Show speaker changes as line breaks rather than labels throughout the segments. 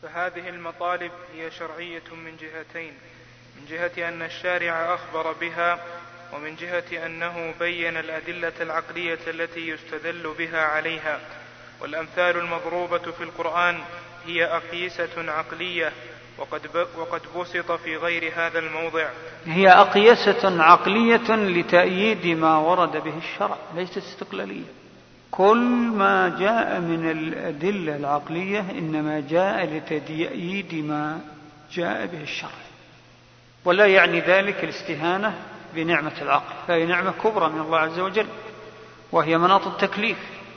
فهذه المطالب هي شرعية من جهتين: من جهة أن الشارع أخبر بها، ومن جهة أنه بين الأدلة العقلية التي يستدل بها عليها. والأمثال المضروبة في القرآن هي أقيسة عقلية، وقد بسط في غير هذا الموضع.
هي أقيسة عقلية لتأييد ما ورد به الشرع، ليست استقلالية. كل ما جاء من الأدلة العقلية إنما جاء لتأييد ما جاء به الشرع، ولا يعني ذلك الاستهانة بنعمة العقل، فهي نعمة كبرى من الله عز وجل وهي مناط التكليف.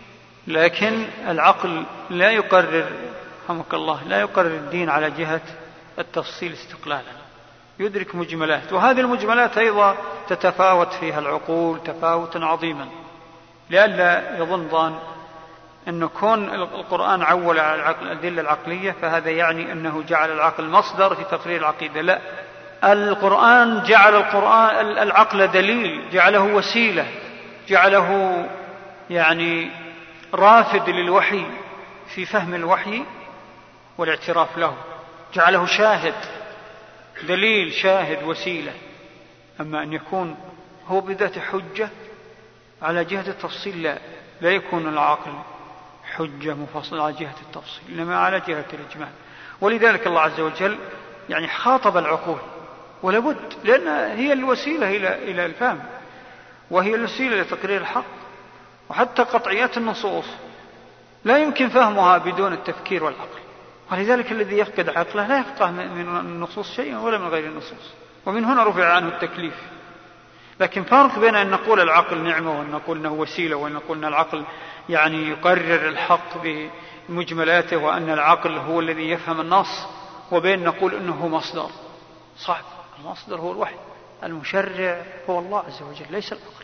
لكن العقل لا يقرر، رحمك الله، لا يقرر الدين على جهة التفصيل استقلالا، يدرك مجملات، وهذه المجملات أيضا تتفاوت فيها العقول تفاوتا عظيما، لئلا يظن ظان أن كون القرآن عول على العقل الأدلة العقلية فهذا يعني أنه جعل العقل مصدر في تقرير العقيدة. لا، القرآن جعل العقل دليل، جعله وسيلة، جعله يعني رافد للوحي في فهم الوحي والاعتراف له، جعله شاهد، دليل شاهد وسيلة. أما أن يكون هو بذات حجة على جهة التفصيل، لا يكون العقل حجة مفصلة على جهة التفصيل، إنما على جهة الإجمال. ولذلك الله عز وجل يعني خاطب العقول، ولا بد، لأن هي الوسيلة إلى الفهم، وهي الوسيلة لتقرير الحق. وحتى قطعيات النصوص لا يمكن فهمها بدون التفكير والعقل، ولذلك الذي يفقد عقله لا يفقه من النصوص شيئا ولا من غير النصوص، ومن هنا رفع عنه التكليف. لكن فرق بين أن نقول العقل نعمة وأن نقول أنه وسيلة، وأن نقول أن العقل يعني يقرر الحق بمجملاته وأن العقل هو الذي يفهم النص، وبين نقول أنه مصدر. صعب، المصدر هو الوحي، المشرع هو الله عز وجل ليس العقل.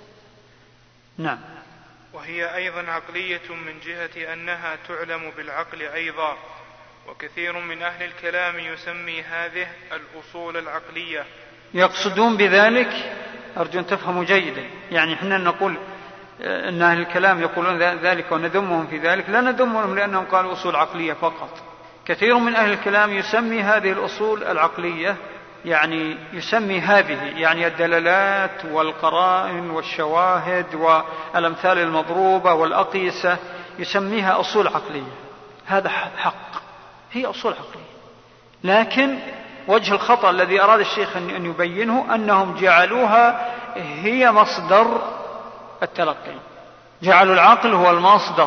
نعم.
وهي أيضا عقلية من جهة أنها تعلم بالعقل أيضا. وكثير من أهل الكلام يسمي هذه الأصول العقلية.
يقصدون بذلك، أرجو أن تفهموا جيدا، يعني إحنا نقول أن أهل الكلام يقولون ذلك وندمهم في ذلك، لا ندمهم لأنهم قالوا أصول عقلية فقط. كثير من أهل الكلام يسمي هذه الأصول العقلية، يعني يسمي هذه يعني الدلالات والقرائن والشواهد والأمثال المضروبة والأقيسة، يسميها أصول عقلية. هذا حق، هي أصول عقلية، لكن وجه الخطأ الذي أراد الشيخ أن يبينه أنهم جعلوها هي مصدر التلقي، جعلوا العقل هو المصدر،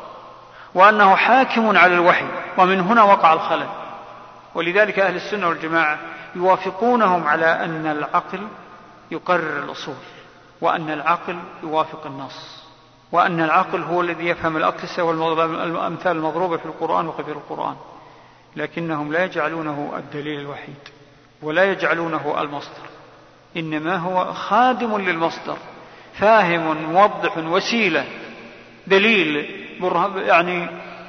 وأنه حاكم على الوحي، ومن هنا وقع الخلل. ولذلك أهل السنة والجماعة يوافقونهم على أن العقل يقرر الأصول، وأن العقل يوافق النص، وأن العقل هو الذي يفهم الأقيسة والأمثال المضروبة في القرآن وغير القرآن، لكنهم لا يجعلونه الدليل الوحيد ولا يجعلونه المصدر، إنما هو خادم للمصدر، فاهم موضح وسيلة، دليل، يعني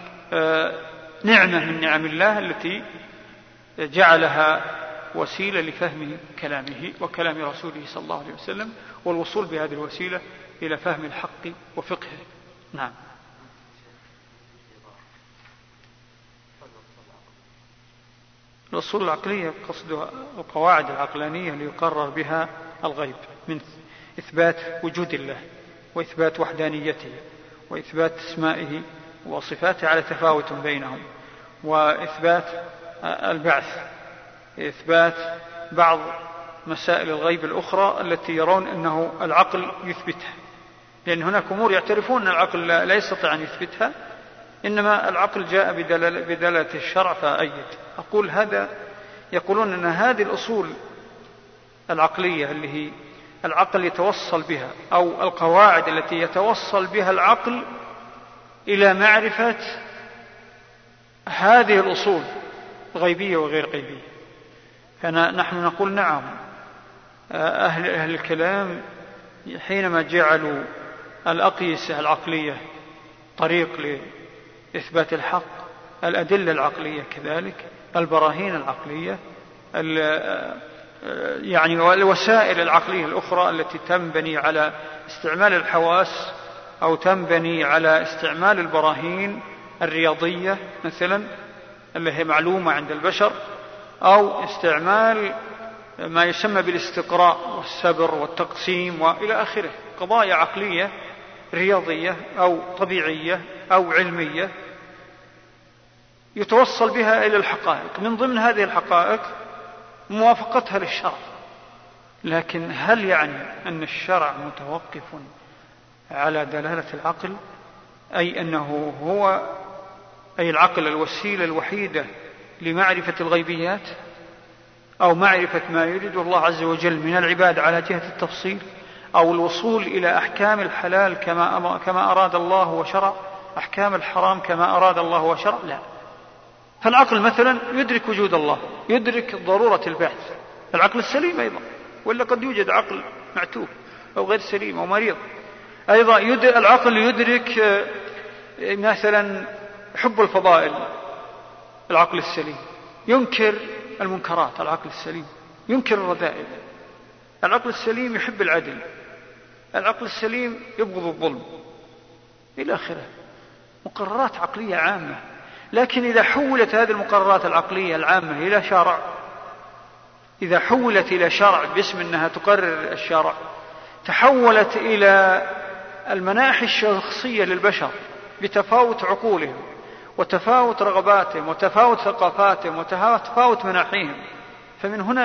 نعمة من نعم الله التي جعلها وسيلة لفهم كلامه وكلام رسوله صلى الله عليه وسلم، والوصول بهذه الوسيلة إلى فهم الحق وفقهه. نعم. الأصول العقلية قصدها القواعد العقلانية ليقرر بها الغيب من إثبات وجود الله وإثبات وحدانيته وإثبات اسمائه وصفاته على تفاوت بينهم، وإثبات البعث، إثبات بعض مسائل الغيب الأخرى التي يرون أنه العقل يثبتها، لأن هناك أمور يعترفون أن العقل لا يستطيع أن يثبتها، إنما العقل جاء بدلالة الشرع فأيد. أقول هذا، يقولون أن هذه الأصول العقلية اللي هي العقل يتوصل بها، أو القواعد التي يتوصل بها العقل إلى معرفة هذه الأصول غيبية وغير غيبية. فنحن نقول نعم، أهل الكلام حينما جعلوا الأقيسة العقلية طريق لإثبات الحق، الأدلة العقلية كذلك، البراهين العقلية، يعني الوسائل العقلية الأخرى التي تنبني على استعمال الحواس أو تنبني على استعمال البراهين الرياضية مثلا، اللي هي معلومة عند البشر، أو استعمال ما يسمى بالاستقراء والسبر والتقسيم وإلى آخره، قضايا عقلية رياضية أو طبيعية أو علمية يتوصل بها إلى الحقائق. من ضمن هذه الحقائق موافقتها للشرع، لكن هل يعني أن الشرع متوقف على دلالة العقل، أي أنه هو العقل الوسيلة الوحيدة لمعرفة الغيبيات أو معرفة ما يريد الله عز وجل من العباد على جهة التفصيل، أو الوصول إلى أحكام الحلال كما أراد الله وشرع، أحكام الحرام كما أراد الله وشرع؟ لا. فالعقل مثلا يدرك وجود الله، يدرك ضرورة البعث، العقل السليم أيضا، ولا قد يوجد عقل معتوه أو غير سليم أو مريض. أيضا العقل يدرك مثلا حب الفضائل، العقل السليم ينكر المنكرات، العقل السليم ينكر الرذائل، العقل السليم يحب العدل، العقل السليم يبغض الظلم إلى آخره. مقررات عقلية عامة. لكن إذا حولت هذه المقررات العقلية العامة إلى شرع، إذا حولت إلى شرع باسم أنها تقرر الشرع، تحولت إلى المناحي الشخصية للبشر بتفاوت عقولهم وتفاوت رغباتهم وتفاوت ثقافاتهم وتفاوت مناحيهم، فمن هنا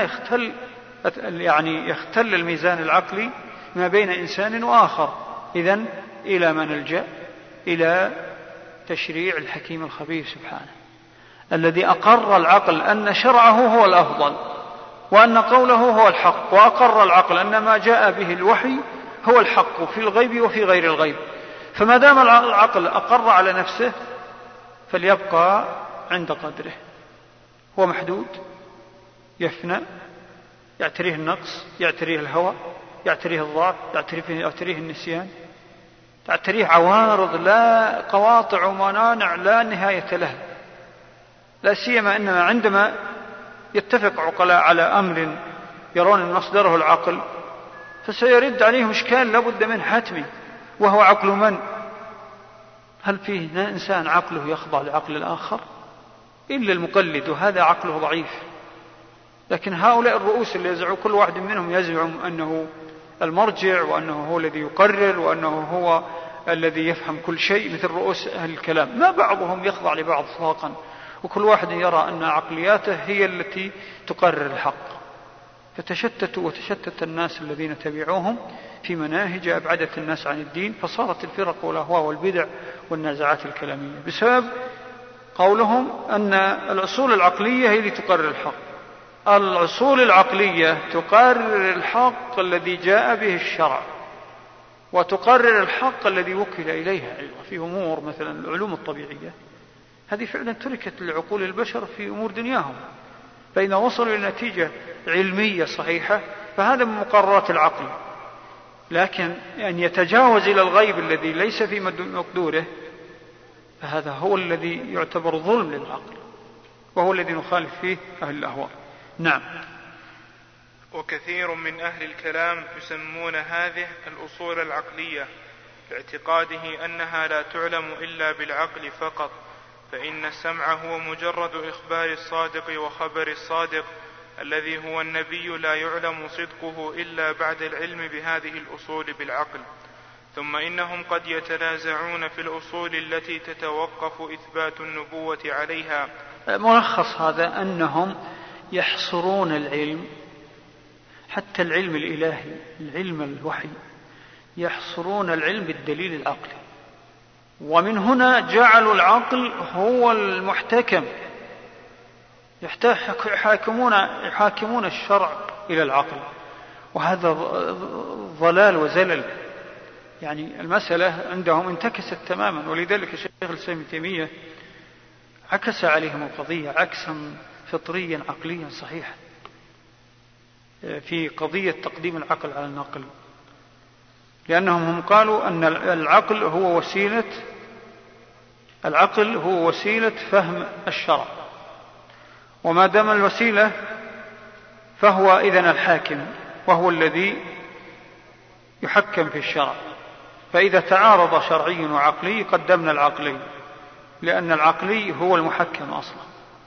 يختل الميزان العقلي ما بين إنسان وآخر. إذن إلى ما نلجأ؟ إلى تشريع الحكيم الخبير سبحانه، الذي أقر العقل أن شرعه هو الأفضل وأن قوله هو الحق، وأقر العقل أن ما جاء به الوحي هو الحق في الغيب وفي غير الغيب. فما دام العقل أقر على نفسه فليبقى عند قدره، هو محدود، يفنى، يعتريه النقص، يعتريه الهوى، يعتريه الضعف، يعتريه النسيان، تعتريه عوارض لا قواطع ومنانع لا نهاية لها. لا سيما أننا عندما يتفق عقلاء على أمر يرون أن مصدره العقل، فسيرد عليهم إشكال لابد منه حتمي، وهو عقل من؟ هل فيه إنسان عقله يخضع لعقل الآخر؟ إلا المقلد، وهذا عقله ضعيف. لكن هؤلاء الرؤوس اللي يزعم كل واحد منهم يزعم أنه المرجع، وأنه هو الذي يقرر، وأنه هو الذي يفهم كل شيء، مثل رؤوس أهل الكلام، ما بعضهم يخضع لبعض اطلاقا، وكل واحد يرى أن عقلياته هي التي تقرر الحق. فتشتتوا وتشتت الناس الذين تبعوهم في مناهج أبعدت الناس عن الدين، فصارت الفرق والأهواء والبدع والنازعات الكلامية بسبب قولهم أن الأصول العقلية هي التي تقرر الحق. الأصول العقلية تقرر الحق الذي جاء به الشرع، وتقرر الحق الذي وكل إليها أيضا في أمور مثلا العلوم الطبيعية، هذه فعلا تركت لعقول البشر في أمور دنياهم، فإذا وصلوا إلى نتيجة علمية صحيحة فهذا من مقررات العقل. لكن أن يتجاوز إلى الغيب الذي ليس في مقدوره فهذا هو الذي يعتبر ظلم للعقل، وهو الذي نخالف فيه أهل الأهواء. نعم.
وكثير من أهل الكلام يسمون هذه الأصول العقلية باعتقاده أنها لا تعلم إلا بالعقل فقط، فإن السمع هو مجرد إخبار الصادق وخبر الصادق الذي هو النبي لا يعلم صدقه إلا بعد العلم بهذه الأصول بالعقل. ثم إنهم قد يتنازعون في الأصول التي تتوقف إثبات النبوة عليها.
ملخص هذا أنهم يحصرون العلم، حتى العلم الإلهي، العلم الوحي، يحصرون العلم بالدليل العقلي، ومن هنا جعلوا العقل هو المحتكم، يحاكمون الشرع إلى العقل، وهذا ضلال وزلل. يعني المسألة عندهم انتكست تماما، ولذلك الشيخ الإسلام ابن تيمية عكس عليهم القضية عكسا فطريا عقليا صحيحا في قضية تقديم العقل على النقل، لأنهم هم قالوا أن العقل هو وسيلة فهم الشرع، وما دام الوسيلة فهو إذن الحاكم، وهو الذي يحكم في الشرع. فإذا تعارض شرعي وعقلي قدمنا العقلي، لأن العقلي هو المحكم أصلا،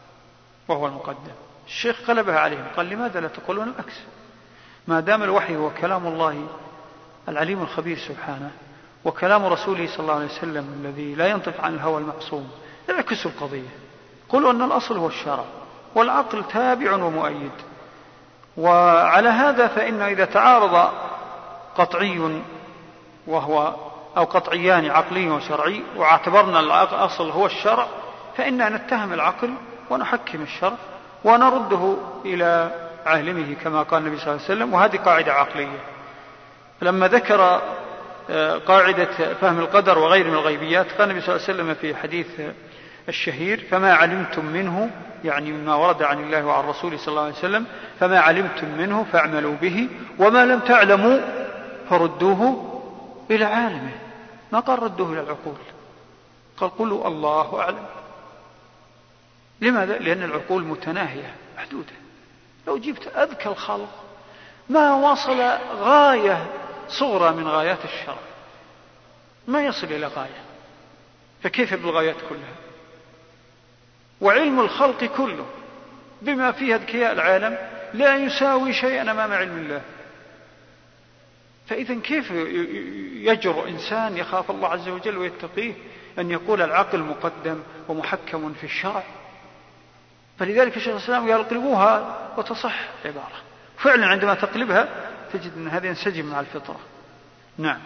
وهو المقدم. الشيخ قلبها عليهم قال لماذا لا تقولون العكس؟ ما دام الوحي هو كلام الله العليم الخبير سبحانه وكلام رسوله صلى الله عليه وسلم الذي لا ينطق عن الهوى المعصوم، اعكسوا القضية، قولوا أن الأصل هو الشرع والعقل تابع ومؤيد. وعلى هذا فإن إذا تعارض قطعي وهو أو قطعيان عقلي وشرعي واعتبرنا الأصل هو الشرع، فإننا نتهم العقل ونحكم الشرع ونرده إلى عالمه كما قال النبي صلى الله عليه وسلم. وهذه قاعدة عقلية. لما ذكر قاعدة فهم القدر وغير من الغيبيات قال النبي صلى الله عليه وسلم في حديث الشهير: فما علمتم منه، يعني مما ورد عن الله وعن رسوله صلى الله عليه وسلم، فما علمتم منه فاعملوا به وما لم تعلموا فردوه إلى عالمه. ما قال ردوه إلى العقول، قال قولوا الله أعلم. لماذا؟ لأن العقول متناهية محدودة. لو جبت أذكى الخلق ما وصل غاية صغرى من غايات الشرع، ما يصل إلى غاية، فكيف بالغايات كلها؟ وعلم الخلق كله بما فيه أذكياء العالم لا يساوي شيئا أمام علم الله. فإذا كيف يجرؤ إنسان يخاف الله عز وجل ويتقيه أن يقول العقل مقدم ومحكم في الشرع؟ فلذلك الشيخ الإسلام يقلبوها وتصح عبارة، فعلا عندما تقلبها تجد أن هذا ينسجم مع الفطرة. نعم.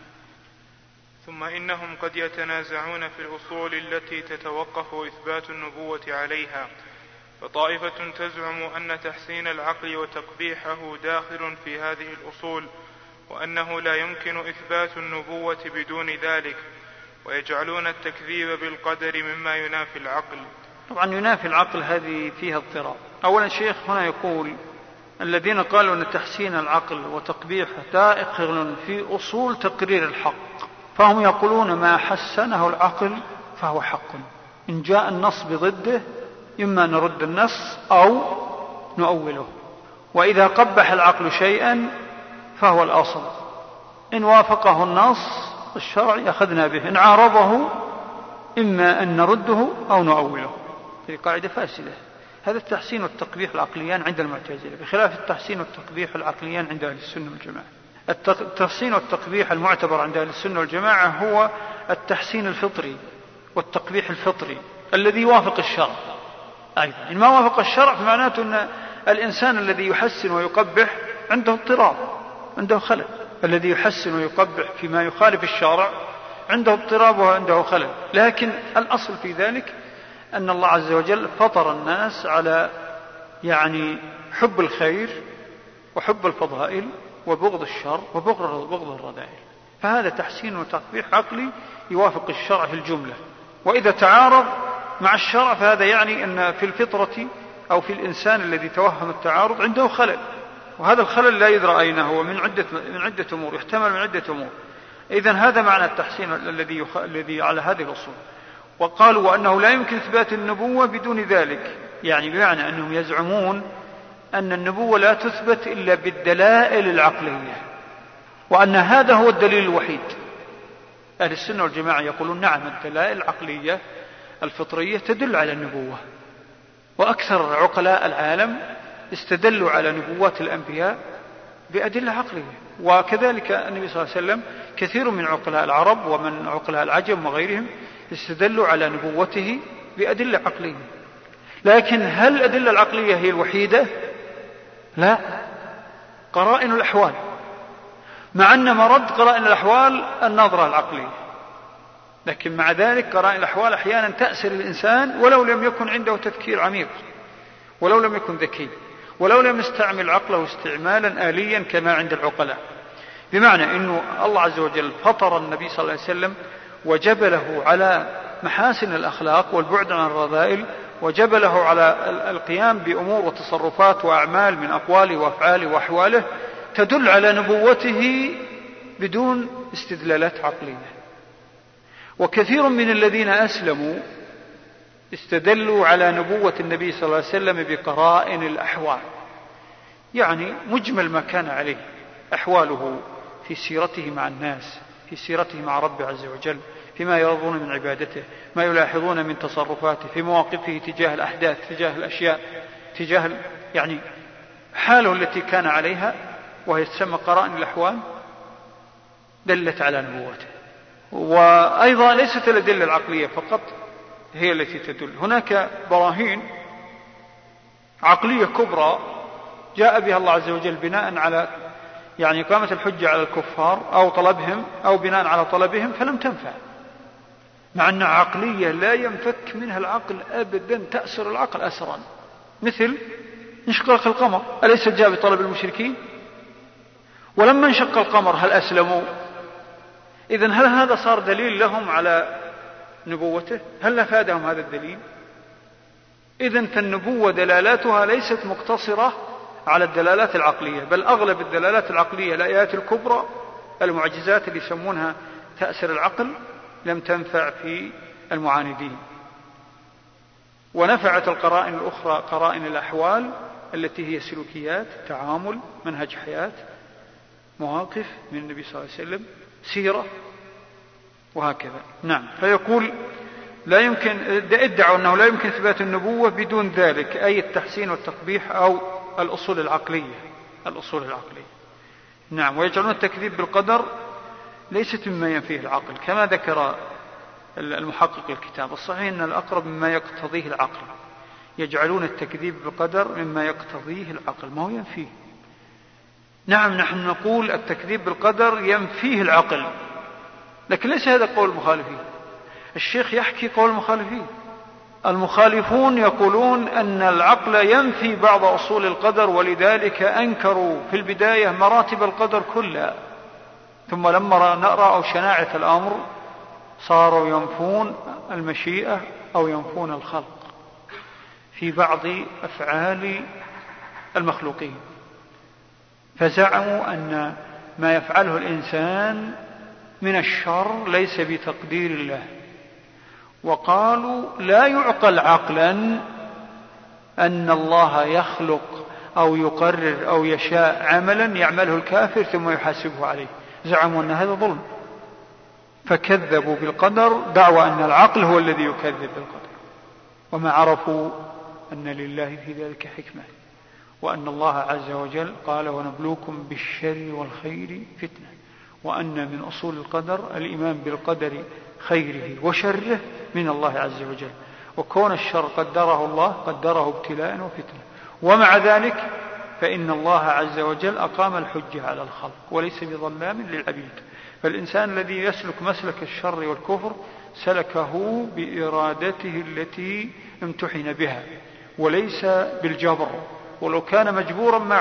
ثم إنهم قد يتنازعون في الأصول التي تتوقف إثبات النبوة عليها، فطائفة تزعم أن تحسين العقل وتقبيحه داخل في هذه الأصول، وأنه لا يمكن إثبات النبوة بدون ذلك، ويجعلون التكذيب بالقدر مما ينافي العقل.
طبعا ينافي العقل هذه فيها اضطراب. أولا الشيخ هنا يقول الذين قالوا أن تحسين العقل وتقبيحه داخل في أصول تقرير الحق، فهم يقولون ما حسنه العقل فهو حق، إن جاء النص بضده إما نرد النص أو نؤوله، وإذا قبح العقل شيئا فهو الأصل، إن وافقه النص الشرعي أخذنا به، إن عارضه إما أن نرده أو نؤوله. هذه قاعدة فاسدة. هذا التحسين والتقبيح العقليان عند المعتزلة، بخلاف التحسين والتقبيح العقليان عند أهل السنة والجماعة. التحسين والتقبيح المعتبر عند أهل السنة والجماعة هو التحسين الفطري والتقبيح الفطري الذي يوافق الشرع. أيضا إن ما وافق الشرع فمعناته أن الإنسان الذي يحسن ويقبح عنده اضطراب، عنده خلل. الذي يحسن ويقبح فيما يخالف الشرع عنده اضطراب وعنده خلل. لكن الأصل في ذلك أن الله عز وجل فطر الناس على حب الخير وحب الفضائل وبغض الشر وبغض الرذائل، فهذا تحسين وتقبيح عقلي يوافق الشرع في الجملة. وإذا تعارض مع الشرع فهذا يعني أن في الفطرة أو في الإنسان الذي توهم التعارض عنده خلل، وهذا الخلل لا يدرى أين هو، من عدة أمور، يحتمل من عدة أمور. إذن هذا معنى التحسين الذي على هذه الأصول. وقالوا وأنه لا يمكن إثبات النبوة بدون ذلك، يعني بمعنى أنهم يزعمون أن النبوة لا تثبت إلا بالدلائل العقلية، وأن هذا هو الدليل الوحيد. أهل السنة والجماعة يقولون نعم، الدلائل العقلية الفطرية تدل على النبوة، وأكثر عقلاء العالم استدلوا على نبوات الأنبياء بأدلة عقلية. وكذلك النبي صلى الله عليه وسلم كثير من عقلاء العرب ومن عقلاء العجم وغيرهم استدلوا على نبوته بأدلة عقلية. لكن هل الأدلة العقلية هي الوحيدة؟ لا، قرائن الأحوال، مع أن مرد قرائن الأحوال النظرة العقلية، لكن مع ذلك قرائن الأحوال أحيانا تأسر الإنسان ولو لم يكن عنده تفكير عميق، ولو لم يكن ذكي، ولو لم يستعمل عقله استعمالا آليا كما عند العقلاء. بمعنى أنه الله عز وجل فطر النبي صلى الله عليه وسلم وجبله على محاسن الأخلاق والبعد عن الرذائل، وجبله على القيام بأمور وتصرفات وأعمال من أقواله وأفعاله وأحواله تدل على نبوته بدون استدلالات عقلية. وكثير من الذين أسلموا استدلوا على نبوة النبي صلى الله عليه وسلم بقرائن الأحوال، يعني مجمل ما كان عليه، أحواله في سيرته مع الناس، في سيرته مع رب عز وجل، فيما يرضون من عبادته، ما يلاحظون من تصرفاته، في مواقفه تجاه الأحداث، تجاه الأشياء، تجاه يعني حاله التي كان عليها، وهي تسمى قرائن الأحوال، دلت على نبوته. وأيضا ليست الأدلة العقلية فقط هي التي تدل، هناك براهين عقلية كبرى جاء بها الله عز وجل بناء على يعني إقامة الحجة على الكفار أو طلبهم أو بناء على طلبهم، فلم تنفع، مع أنها عقلية لا ينفك منها العقل أبدا، تأسر العقل أسرا، مثل انشقاق القمر، أليس جاء بطلب المشركين؟ ولما انشق القمر هل أسلموا؟ إذن هل هذا صار دليل لهم على نبوته؟ هل أفادهم هذا الدليل؟ إذن فالنبوة دلالاتها ليست مقتصرة على الدلالات العقلية، بل أغلب الدلالات العقلية الآيات الكبرى المعجزات اللي يسمونها تأثر العقل لم تنفع في المعاندين. ونفعت القرائن الأخرى قرائن الأحوال التي هي سلوكيات، تعامل، منهج حياة، مواقف من النبي صلى الله عليه وسلم، سيرة، وهكذا. نعم. فيقول لا يمكن، ادعوا أنه لا يمكن إثبات النبوة بدون ذلك، أي التحسين والتقبيح أو الأصول العقلية. نعم. ويجعلون التكذيب بالقدر ليست مما ينفيه العقل، كما ذكر المحقق الكتاب. الصحيح أن الأقرب مما يقتضيه العقل، يجعلون التكذيب بالقدر مما يقتضيه العقل، ما هو ينفيه. نعم، نحن نقول التكذيب بالقدر ينفيه العقل، لكن ليس هذا قول المخالفين. الشيخ يحكي قول المخالفين. المخالفون يقولون أن العقل ينفي بعض أصول القدر، ولذلك أنكروا في البداية مراتب القدر كلها، ثم لما رأوا شناعة الأمر صاروا ينفون المشيئة أو ينفون الخلق في بعض أفعال المخلوقين، فزعموا أن ما يفعله الإنسان من الشر ليس بتقدير الله، وقالوا لا يعقل عقلا أن الله يخلق أو يقرر أو يشاء عملا يعمله الكافر ثم يحاسبه عليه. زعموا أن هذا ظلم، فكذبوا بالقدر، دعوى أن العقل هو الذي يكذب بالقدر، وما عرفوا أن لله في ذلك حكمة، وأن الله عز وجل قال ونبلوكم بالشر والخير فتنة، وأن من أصول القدر الإيمان بالقدر خيره وشره من الله عز وجل، وكون الشر قدره الله قدره ابتلاء وفتنة، ومع ذلك فإن الله عز وجل أقام الحجة على الخلق وليس بظلام للعبيد. فالإنسان الذي يسلك مسلك الشر والكفر سلكه بإرادته التي امتحن بها وليس بالجبر، ولو كان مجبورا ما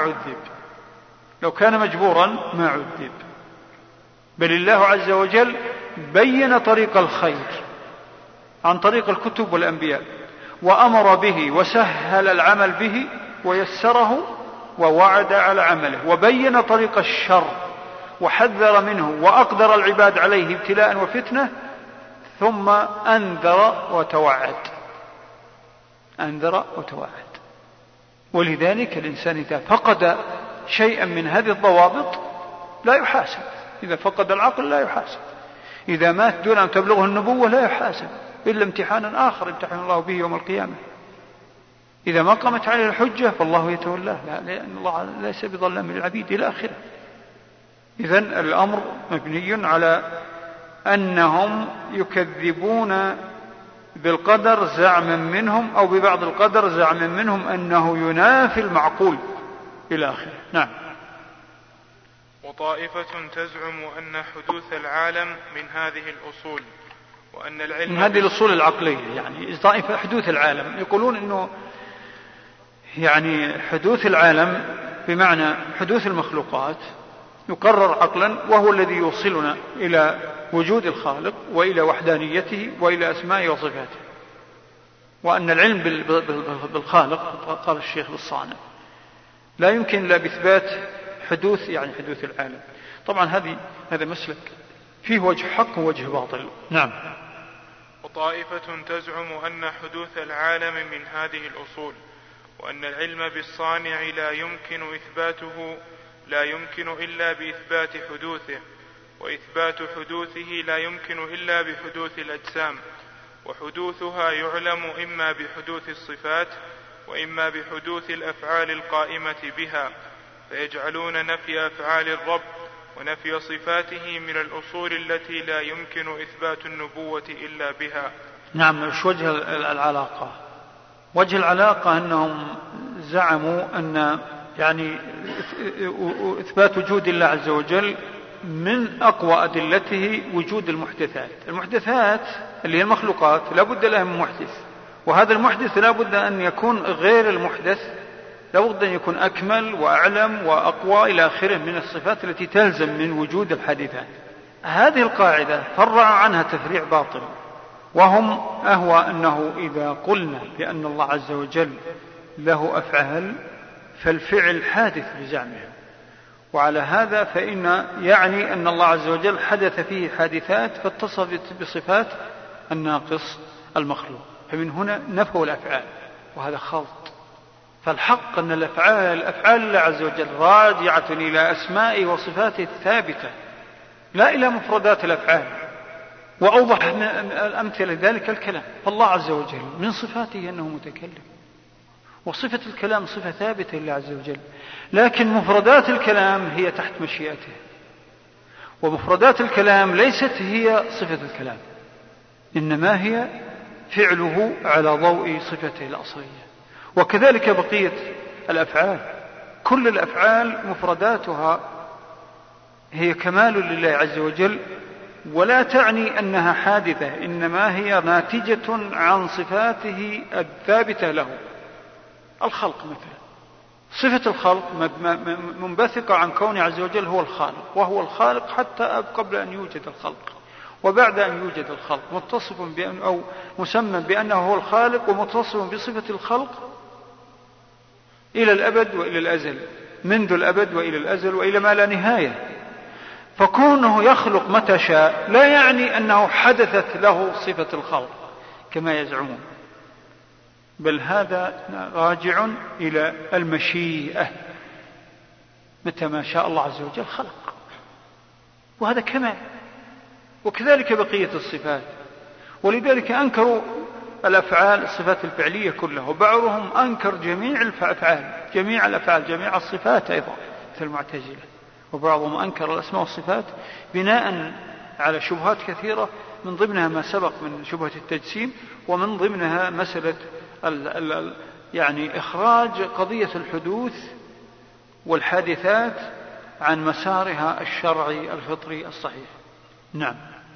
عذب، بل الله عز وجل بين طريق الخير عن طريق الكتب والأنبياء، وأمر به وسهل العمل به ويسره ووعد على عمله، وبين طريق الشر وحذر منه وأقدر العباد عليه ابتلاء وفتنة، ثم أنذر وتوعد. ولذلك الإنسان إذا فقد شيئا من هذه الضوابط لا يحاسب، إذا فقد العقل لا يحاسب، إذا مات دون أن تبلغه النبوة لا يحاسب إلا امتحانا آخر امتحن الله به يوم القيامة. إذا ما قامت عليه الحجة فالله يتولاه، لأن الله ليس بظلام للعبيد إلى آخره. إذن الأمر مبني على أنهم يكذبون بالقدر زعما منهم أو ببعض القدر زعما منهم أنه ينافي المعقول إلى آخره. نعم.
وطائفة تزعم أن حدوث العالم من هذه الأصول، وأن العلم
من هذه الأصول العقلية، يعني طائفة حدوث العالم يقولون أنه يعني حدوث العالم بمعنى حدوث المخلوقات يقرر عقلا، وهو الذي يوصلنا إلى وجود الخالق وإلى وحدانيته وإلى أسمائه وصفاته، وأن العلم بالخالق قال الشيخ بالصانع لا يمكن لا بإثبات حدوث العالم. طبعا هذا مسلك فيه وجه حق ووجه باطل. نعم.
وطائفة تزعم أن حدوث العالم من هذه الأصول، وأن العلم بالصانع لا يمكن إلا بإثبات حدوثه، وإثبات حدوثه لا يمكن إلا بحدوث الأجسام، وحدوثها يعلم إما بحدوث الصفات وإما بحدوث الأفعال القائمة بها، فيجعلون نفي أفعال الرب ونفي صفاته من الأصول التي لا يمكن إثبات النبوة إلا بها.
نعم. مش وجه العلاقة؟ وجه العلاقة أنهم زعموا أن يعني إثبات وجود الله عز وجل من أقوى أدلته وجود المحدثات. المحدثات اللي هي المخلوقات لا بد لها من محدث، وهذا المحدث لا بد أن يكون غير المحدث، لا بد أن يكون أكمل وأعلم وأقوى إلى آخره من الصفات التي تلزم من وجود الحادثات. هذه القاعدة فرع عنها تفريع باطل، وهم أهوى أنه إذا قلنا بأن الله عز وجل له أفعال فالفعل حادث بزعمهم، وعلى هذا فإن يعني أن الله عز وجل حدث فيه حادثات فاتصفت بصفات الناقص المخلوق، فمن هنا نفوا الأفعال، وهذا خلط. فالحق أن أفعال الله عز وجل راجعة إلى أسمائه وصفاته الثابتة لا إلى مفردات الأفعال. وأوضح الأمثلة ذلك الكلام، فالله عز وجل من صفاته أنه متكلم، وصفة الكلام صفة ثابتة لله عز وجل، لكن مفردات الكلام هي تحت مشيئته، ومفردات الكلام ليست هي صفة الكلام، إنما هي فعله على ضوء صفته الأصلية. وكذلك بقية الأفعال، كل الأفعال مفرداتها هي كمال لله عز وجل، ولا تعني أنها حادثة، إنما هي ناتجة عن صفاته الثابتة له. الخلق مثلا، صفة الخلق منبثقة عن كونه عز وجل هو الخالق، وهو الخالق حتى قبل أن يوجد الخلق، وبعد أن يوجد الخلق متصف بأن أو مسمى بأنه هو الخالق، ومتصف بصفة الخلق إلى الأبد وإلى الأزل، منذ الأبد وإلى الأزل وإلى ما لا نهاية. فكونه يخلق متى شاء لا يعني أنه حدثت له صفة الخلق كما يزعمون، بل هذا راجع إلى المشيئة، متى ما شاء الله عز وجل خلق، وهذا كمال. وكذلك بقية الصفات، ولذلك أنكروا الأفعال، الصفات الفعلية كلها، وبعضهم أنكر جميع الأفعال، جميع الصفات أيضا مثل المعتزلة، وبعضهم أنكر الأسماء والصفات بناء على شبهات كثيرة، من ضمنها ما سبق من شبهة التجسيم، ومن ضمنها مسألة يعني إخراج قضية الحدوث والحادثات عن مسارها الشرعي الفطري الصحيح. نعم.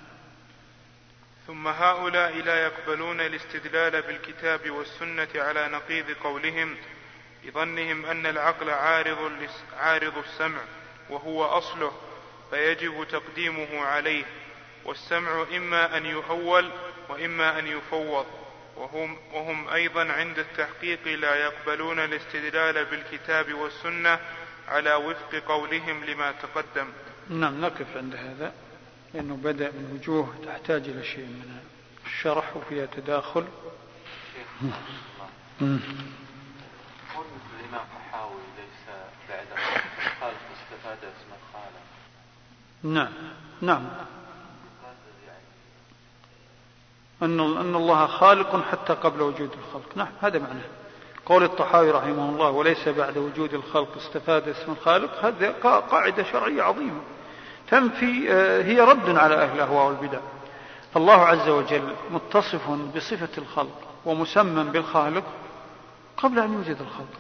ثم هؤلاء لا يقبلون الاستدلال بالكتاب والسنة على نقيض قولهم، بظنهم أن العقل عارض السمع وهو أصله، فيجب تقديمه عليه، والسمع إما أن يؤول وإما أن يفوض. وهم أيضا عند التحقيق لا يقبلون الاستدلال بالكتاب والسنة على وفق قولهم لما تقدم.
نعم، نقف عند هذا لأنه بدأ من وجوه تحتاج إلى شيء من الشرح وفيها تداخل.
الإمام الطحاوي ليس بعد خالق استفاد اسم الخالق.
نعم أن الله خالق حتى قبل وجود الخلق. نعم، هذا معناه قول الطحاوي رحمه الله، وليس بعد وجود الخلق استفاد اسم الخالق. هذه قاعدة شرعية عظيمة تنفي، هي رد على أهل الأهواء والبدع. فالله عز وجل متصف بصفة الخلق ومسمى بالخالق قبل أن يوجد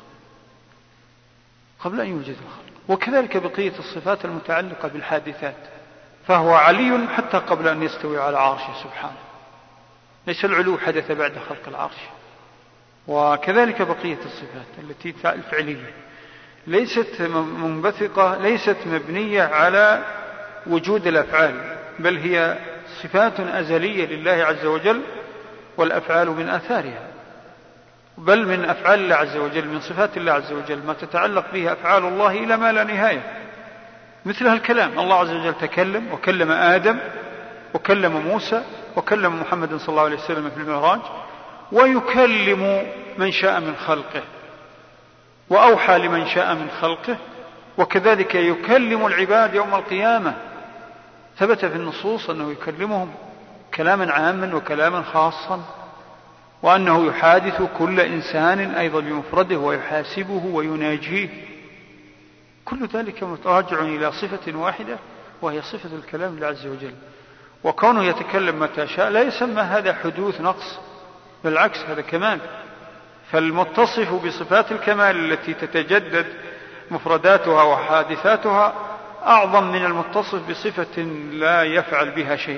الخلق، وكذلك بقية الصفات المتعلقة بالحادثات، فهو علي حتى قبل أن يستوي على عرشه سبحانه، ليس العلو حدث بعد خلق العرش. وكذلك بقية الصفات التي الفعلية ليست منبثقة، ليست مبنية على وجود الأفعال، بل هي صفات أزلية لله عز وجل، والأفعال من آثارها، بل من أفعال الله عز وجل، من صفات الله عز وجل ما تتعلق به أفعال الله إلى ما لا نهاية، مثل الكلام. الله عز وجل تكلم، وكلم آدم، وكلم موسى، وكلم محمد صلى الله عليه وسلم في المعراج، ويكلم من شاء من خلقه، وأوحى لمن شاء من خلقه، وكذلك يكلم العباد يوم القيامة ثبت في النصوص أنه يكلمهم كلاما عاما وكلاما خاصا، وأنه يحادث كل إنسان أيضا بمفرده ويحاسبه ويناجيه. كل ذلك متراجع إلى صفة واحدة وهي صفة الكلام لله عز وجل. وكونه يتكلم متى شاء لا يسمى هذا حدوث نقص، بالعكس هذا كمال. فالمتصف بصفات الكمال التي تتجدد مفرداتها وحادثاتها أعظم من المتصف بصفة لا يفعل بها شيء.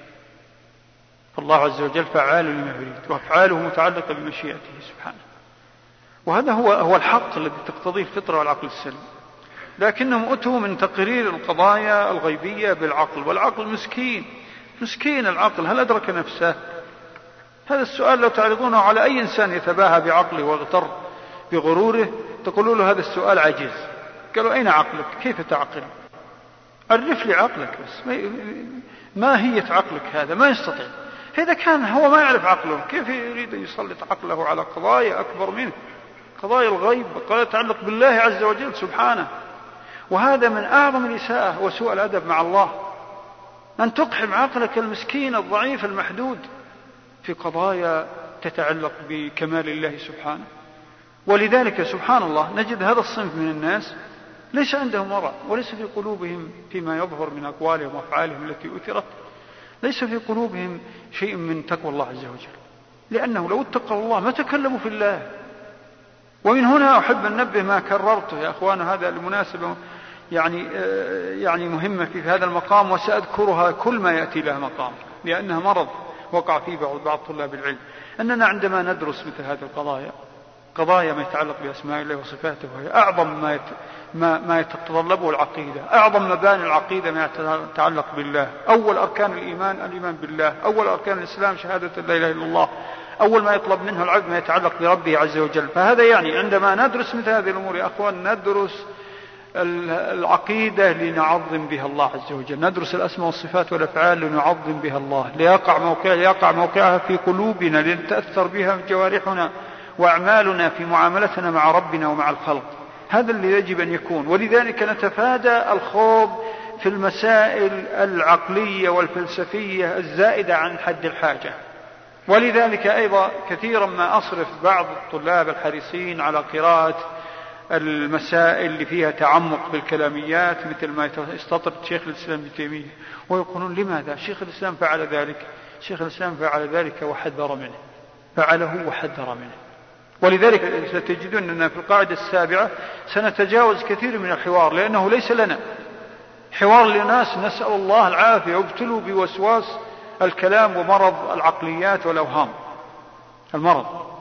الله عز وجل فعال لما يريد، وأفعاله متعلقة بمشيئته سبحانه. وهذا هو الحق الذي تقتضيه الفطرة والعقل السليم. لكنهم أتوا من تقرير القضايا الغيبية بالعقل، والعقل مسكين العقل، هل أدرك نفسه؟ هذا السؤال لو تعرضونه على أي إنسان يتباهى بعقله واغتر بغروره تقولوا له هذا السؤال عجيز. قالوا أين عقلك؟ كيف تعقل؟ عرف لي عقلك بس، ما هي عقلك؟ هذا ما يستطيع. فإذا كان هو ما يعرف عقله كيف يريد أن يسلط عقله على قضايا أكبر منه، قضايا الغيب، قضايا تتعلق بالله عز وجل سبحانه. وهذا من أعظم الإساءة وسوء الأدب مع الله، أن تقحم عقلك المسكين الضعيف المحدود في قضايا تتعلق بكمال الله سبحانه. ولذلك سبحان الله نجد هذا الصنف من الناس ليس عندهم ورع، وليس في قلوبهم فيما يظهر من أقوالهم وأفعالهم التي أثرت، ليس في قلوبهم شيء من تقوى الله عز وجل، لأنه لو اتقوا الله ما تكلموا في الله. ومن هنا أحب أن ننبه ما كررته يا أخوان، هذا المناسبة يعني مهمة في هذا المقام، وسأذكرها كل ما يأتي لها مقام، لأنها مرض وقع فيه بعض طلاب العلم. أننا عندما ندرس مثل هذه القضايا، قضايا ما يتعلق بأسماء الله وصفاته، وهي أعظم ما يتطلبه العقيدة، أعظم مباني العقيدة ما يتعلق بالله. أول أركان الإيمان بالله، أول أركان الإسلام شهادة لا إله إلا الله، أول ما يطلب منه العبد ما يتعلق بربه عز وجل. فهذا يعني عندما ندرس مثل هذه الأمور يا أخوان ندرس العقيدة لنعظم بها الله عز وجل، ندرس الأسماء والصفات والأفعال لنعظم بها الله، ليقع موقعها في قلوبنا، لنتأثر بها جوارحنا وأعمالنا في معاملتنا مع ربنا ومع الخلق. هذا اللي يجب أن يكون. ولذلك نتفادى الخوض في المسائل العقلية والفلسفية الزائدة عن حد الحاجة. ولذلك أيضا كثيرا ما أصرف بعض الطلاب الحريصين على قراءة المسائل اللي فيها تعمق بالكلاميات، مثل ما يستطرد شيخ الإسلام ابن تيمية، ويقولون لماذا شيخ الإسلام فعل ذلك؟ شيخ الإسلام فعل ذلك وحذر منه، فعله وحذر منه. ولذلك ستجدون أننا في القاعدة السابعة سنتجاوز كثير من الحوار، لأنه ليس لنا حوار لناس نسأل الله العافية وابتلوا بوسواس الكلام ومرض العقليات والأوهام، المرض.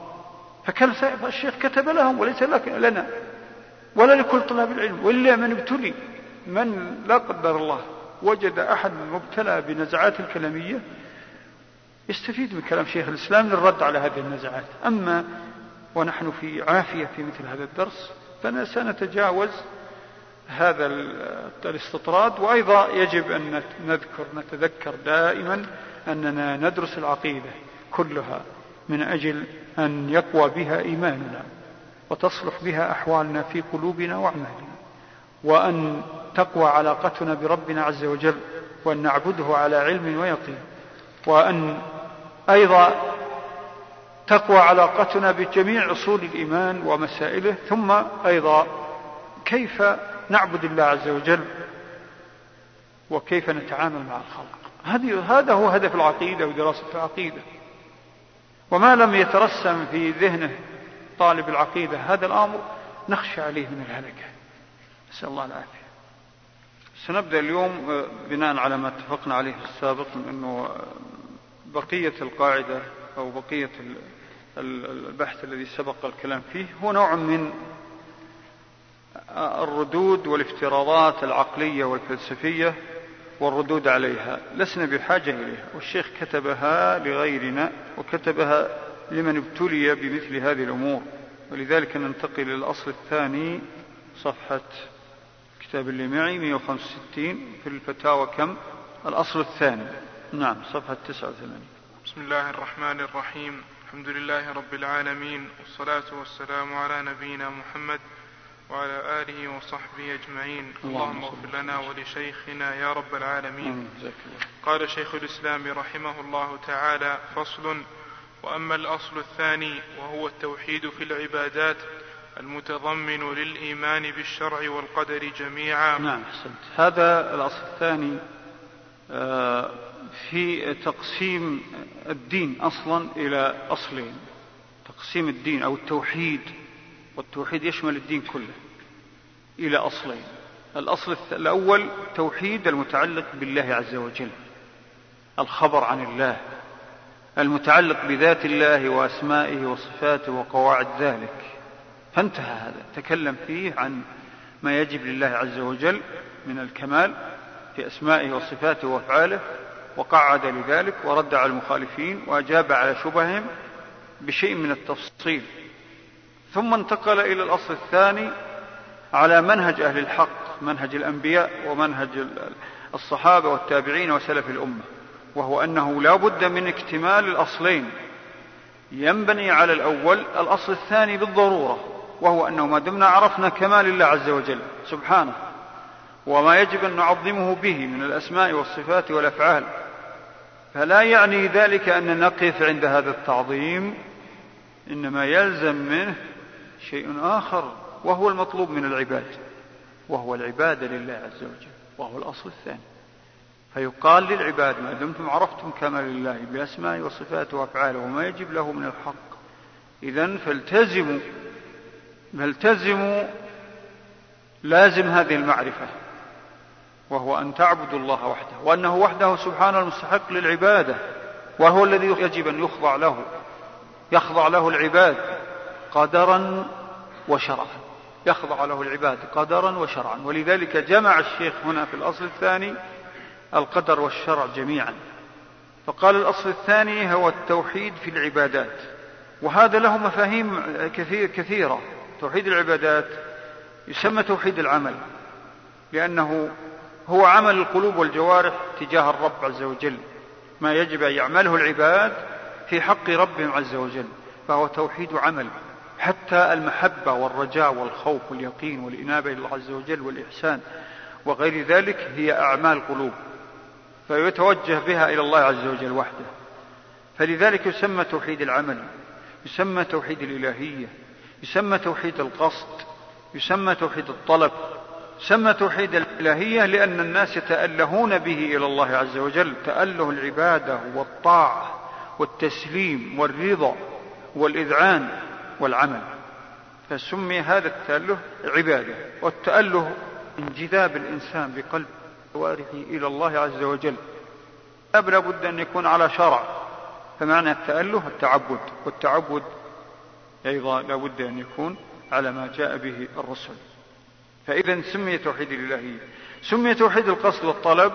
فالشيخ كتب لهم وليس لنا ولا لكل طلاب العلم، وإلا من ابتلي، من لا قدر الله وجد أحد مبتلى بنزعات الكلامية يستفيد من كلام شيخ الإسلام للرد على هذه النزعات. أما ونحن في عافية في مثل هذا الدرس فسنتجاوز هذا الاستطراد. وأيضا يجب أن نتذكر دائما أننا ندرس العقيدة كلها من أجل أن يقوى بها إيماننا وتصلح بها أحوالنا في قلوبنا وأعمالنا، وأن تقوى علاقتنا بربنا عز وجل، وأن نعبده على علم ويقين، وأن أيضا تقوى علاقتنا بجميع أصول الإيمان ومسائله، ثم أيضا كيف نعبد الله عز وجل وكيف نتعامل مع الخلق. هذا هو هدف العقيدة ودراسة العقيدة. وما لم يترسم في ذهنه طالب العقيدة هذا الأمر نخشى عليه من الهلكة، نسأل الله العافية. سنبدأ اليوم بناء على ما اتفقنا عليه في السابق، أنه بقية القاعدة أو بقية البحث الذي سبق الكلام فيه هو نوع من الردود والافتراضات العقلية والفلسفية والردود عليها، لسنا بحاجة إليها، والشيخ كتبها لغيرنا وكتبها لمن ابتلي بمثل هذه الأمور. ولذلك ننتقل إلى الأصل الثاني، صفحة كتاب اللي معي 165 في الفتاوى، كم؟ الأصل الثاني، نعم، صفحة 89.
بسم الله الرحمن الرحيم. الحمد لله رب العالمين، والصلاة والسلام على نبينا محمد وعلى آله وصحبه أجمعين. اللهم اغفر لنا ولشيخنا يا رب العالمين. قال شيخ الإسلام رحمه الله تعالى: فصل. وأما الأصل الثاني وهو التوحيد في العبادات المتضمن للإيمان بالشرع والقدر جميعا.
نعم، هذا الأصل الثاني في تقسيم الدين أصلا إلى أصلين. تقسيم الدين أو التوحيد، والتوحيد يشمل الدين كله، إلى أصلين. الأصل الأول توحيد المتعلق بالله عز وجل، الخبر عن الله، المتعلق بذات الله وأسمائه وصفاته وقواعد ذلك، فانتهى هذا. تكلم فيه عن ما يجب لله عز وجل من الكمال في أسمائه وصفاته وأفعاله، وقعد لذلك ورد على المخالفين وأجاب على شبههم بشيء من التفصيل. ثم انتقل إلى الأصل الثاني على منهج أهل الحق، منهج الأنبياء ومنهج الصحابة والتابعين وسلف الأمة، وهو أنه لا بد من اكتمال الأصلين، ينبني على الأول الأصل الثاني بالضرورة، وهو أنه ما دمنا عرفنا كمال الله عز وجل سبحانه وما يجب أن نعظمه به من الأسماء والصفات والأفعال، فلا يعني ذلك أن نقف عند هذا التعظيم، إنما يلزم منه شيء آخر، وهو المطلوب من العباد، وهو العبادة لله عز وجل، وهو الأصل الثاني. فيقال للعباد: ما دمتم عرفتم كمال الله بأسماء وصفاته وأفعاله وما يجب له من الحق، إذن فالتزموا لازم هذه المعرفة، وهو أن تعبدوا الله وحده، وأنه وحده سبحانه المستحق للعبادة، وهو الذي يجب أن يخضع له العباد قدرا وشرعا، يخضع له العباد قدرا وشرعا. ولذلك جمع الشيخ هنا في الأصل الثاني القدر والشرع جميعا، فقال الأصل الثاني هو التوحيد في العبادات، وهذا له مفاهيم كثيرة. توحيد العبادات يسمى توحيد العمل، لأنه هو عمل القلوب والجوارح تجاه الرب عز وجل، ما يجب أن يعمله العباد في حق ربهم عز وجل، فهو توحيد عمل. حتى المحبة والرجاء والخوف واليقين والإنابة إلى الله عز وجل والإحسان وغير ذلك هي أعمال قلوب، فيتوجه بها إلى الله عز وجل وحده، فلذلك يسمى توحيد العمل، يسمى توحيد الإلهية، يسمى توحيد القصد، يسمى توحيد الطلب، يسمى توحيد الإلهية، لأن الناس يتألهون به إلى الله عز وجل، تأله العبادة والطاعة والتسليم والرضا والإذعان والعمل، فسمي هذا التأله عبادة. والتأله انجذاب الإنسان بقلب جوارحه إلى الله عز وجل، لا بد أن يكون على شرع، فمعنى التأله التعبد، والتعبد أيضا لا بد أن يكون على ما جاء به الرسل. فإذا سمي توحيد الإلهية. سمي توحيد القصد والطلب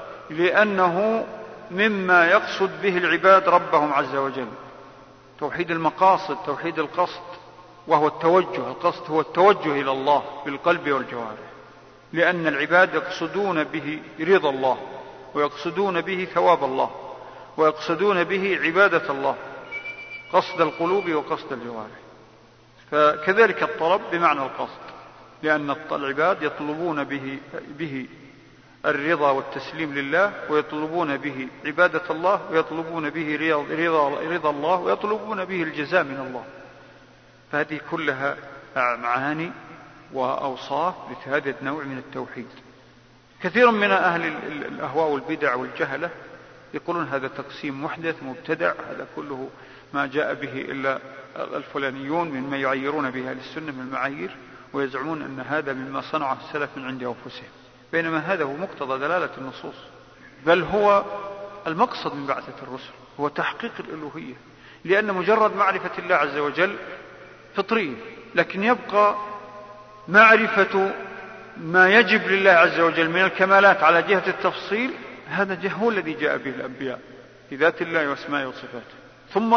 لأنه مما يقصد به العباد ربهم عز وجل. توحيد المقاصد توحيد القصد، وهو التوجه، القصد هو التوجه إلى الله بالقلب والجوارح، لأن العباد يقصدون به رضا الله، ويقصدون به ثواب الله، ويقصدون به عبادة الله، قصد القلوب وقصد الجوارح. فكذلك الطلب بمعنى القصد، لأن العباد يطلبون به الرضا والتسليم لله، ويطلبون به عبادة الله، ويطلبون به رضا الله، ويطلبون به الجزاء من الله. فهذه كلها معاني وأوصاف لهذا النوع من التوحيد. كثير من أهل الأهواء والبدع والجهلة يقولون هذا تقسيم محدث مبتدع، هذا كله ما جاء به إلا الفلانيون مما يعيرون به أهل السنة من المعايير، ويزعمون أن هذا مما صنعه السلف من عند أنفسهم، بينما هذا هو مقتضى دلالة النصوص، بل هو المقصد من بعثة الرسل، هو تحقيق الألوهية، لأن مجرد معرفة الله عز وجل فطرية، لكن يبقى معرفة ما يجب لله عز وجل من الكمالات على جهة التفصيل، هذا هو الذي جاء به الأنبياء في ذات الله واسمائه وصفاته. ثم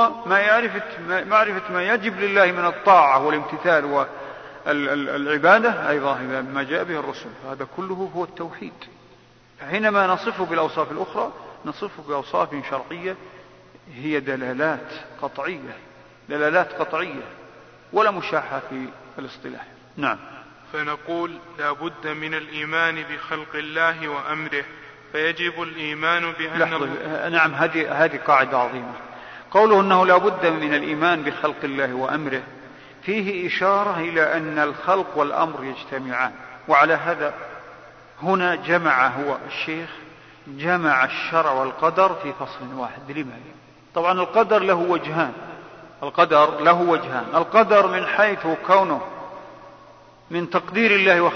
معرفة ما يجب لله من الطاعة والامتثال والعبادة أيضا ما جاء به الرسل، هذا كله هو التوحيد. حينما نصفه بالأوصاف الأخرى نصفه بأوصاف شرعية هي دلالات قطعية ولا مشاحة في الاصطلاح. نعم.
فنقول لا بد من الإيمان بخلق الله وأمره، فيجب الإيمان بأن
نعم، هذه قاعدة عظيمة. قوله أنه لا بد من الإيمان بخلق الله وأمره فيه إشارة إلى أن الخلق والأمر يجتمعان، وعلى هذا هنا هو الشيخ جمع الشرع والقدر في فصل واحد. لماذا؟ طبعا القدر له وجهان. القدر من حيث كونه من تقدير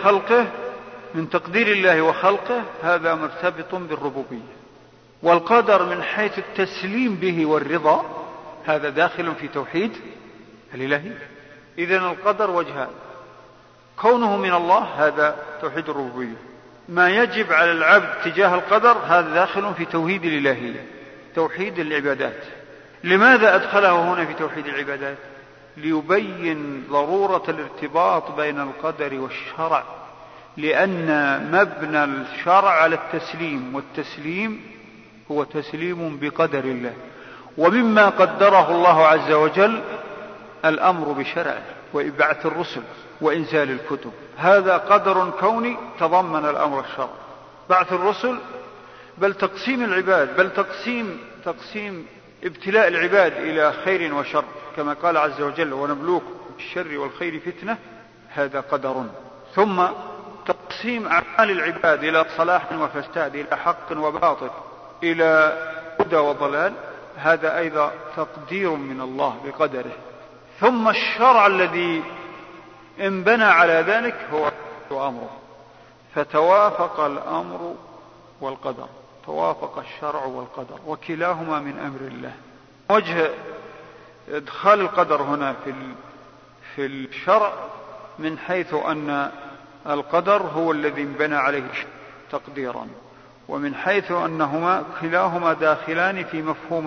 الله وخلقه هذا مرتبط بالربوبية، والقدر من حيث التسليم به والرضا هذا داخل في توحيد الإلهية. إذن القدر وجهان، كونه من الله هذا توحيد الربوبية، ما يجب على العبد تجاه القدر هذا داخل في توحيد الإلهية، توحيد العبادات. لماذا أدخله هنا في توحيد العبادات؟ ليبين ضرورة الارتباط بين القدر والشرع، لأن مبنى الشرع على التسليم، والتسليم هو تسليم بقدر الله، ومما قدره الله عز وجل الأمر بشرعه وإبعاث الرسل وإنزال الكتب، هذا قدر كوني تضمن الأمر الشرعي، بعث الرسل، بل تقسيم العباد، بل تقسيم ابتلاء العباد إلى خير وشر، كما قال عز وجل ونبلوكم بالشر والخير فتنة، هذا قدر. ثم تقسيم أعمال العباد إلى صلاح وفساد، إلى حق وباطل، إلى هدى وضلال، هذا أيضا تقدير من الله بقدره. ثم الشرع الذي انبنى على ذلك هو أمره، فتوافق الأمر والقدر، توافق الشرع والقدر، وكلاهما من أمر الله. وجه إدخال القدر هنا في الشرع من حيث أن القدر هو الذي انبنى عليه تقديرا، ومن حيث أنهما كلاهما داخلان في مفهوم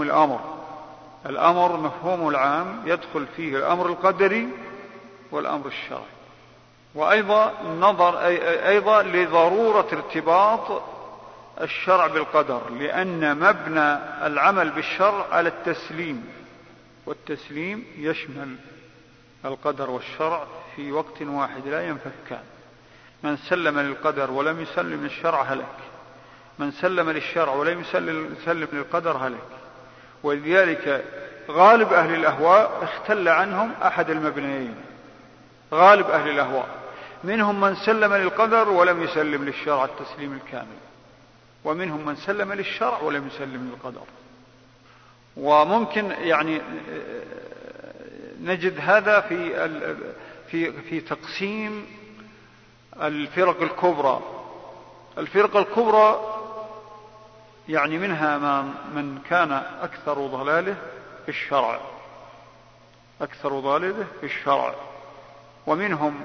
الأمر مفهوم العام يدخل فيه الأمر القدري والأمر الشرعي. وأيضا أيضا لضرورة ارتباط الشرع بالقدر، لأن مبنى العمل بالشرع على التسليم، والتسليم يشمل القدر والشرع في وقت واحد لا ينفكان. من سلم للقدر ولم يسلم للشرع هلك، من سلم للشرع ولم يسلم للقدر هلك. ولذلك غالب أهل الأهواء اختل عنهم أحد المبنيين، غالب أهل الأهواء منهم من سلم للقدر ولم يسلم للشرع التسليم الكامل، ومنهم من سلم للشرع ولم يسلم للقدر. وممكن يعني نجد هذا في تقسيم الفرق الكبرى. الفرق الكبرى يعني منها من كان أكثر ضلاله في الشرع، ومنهم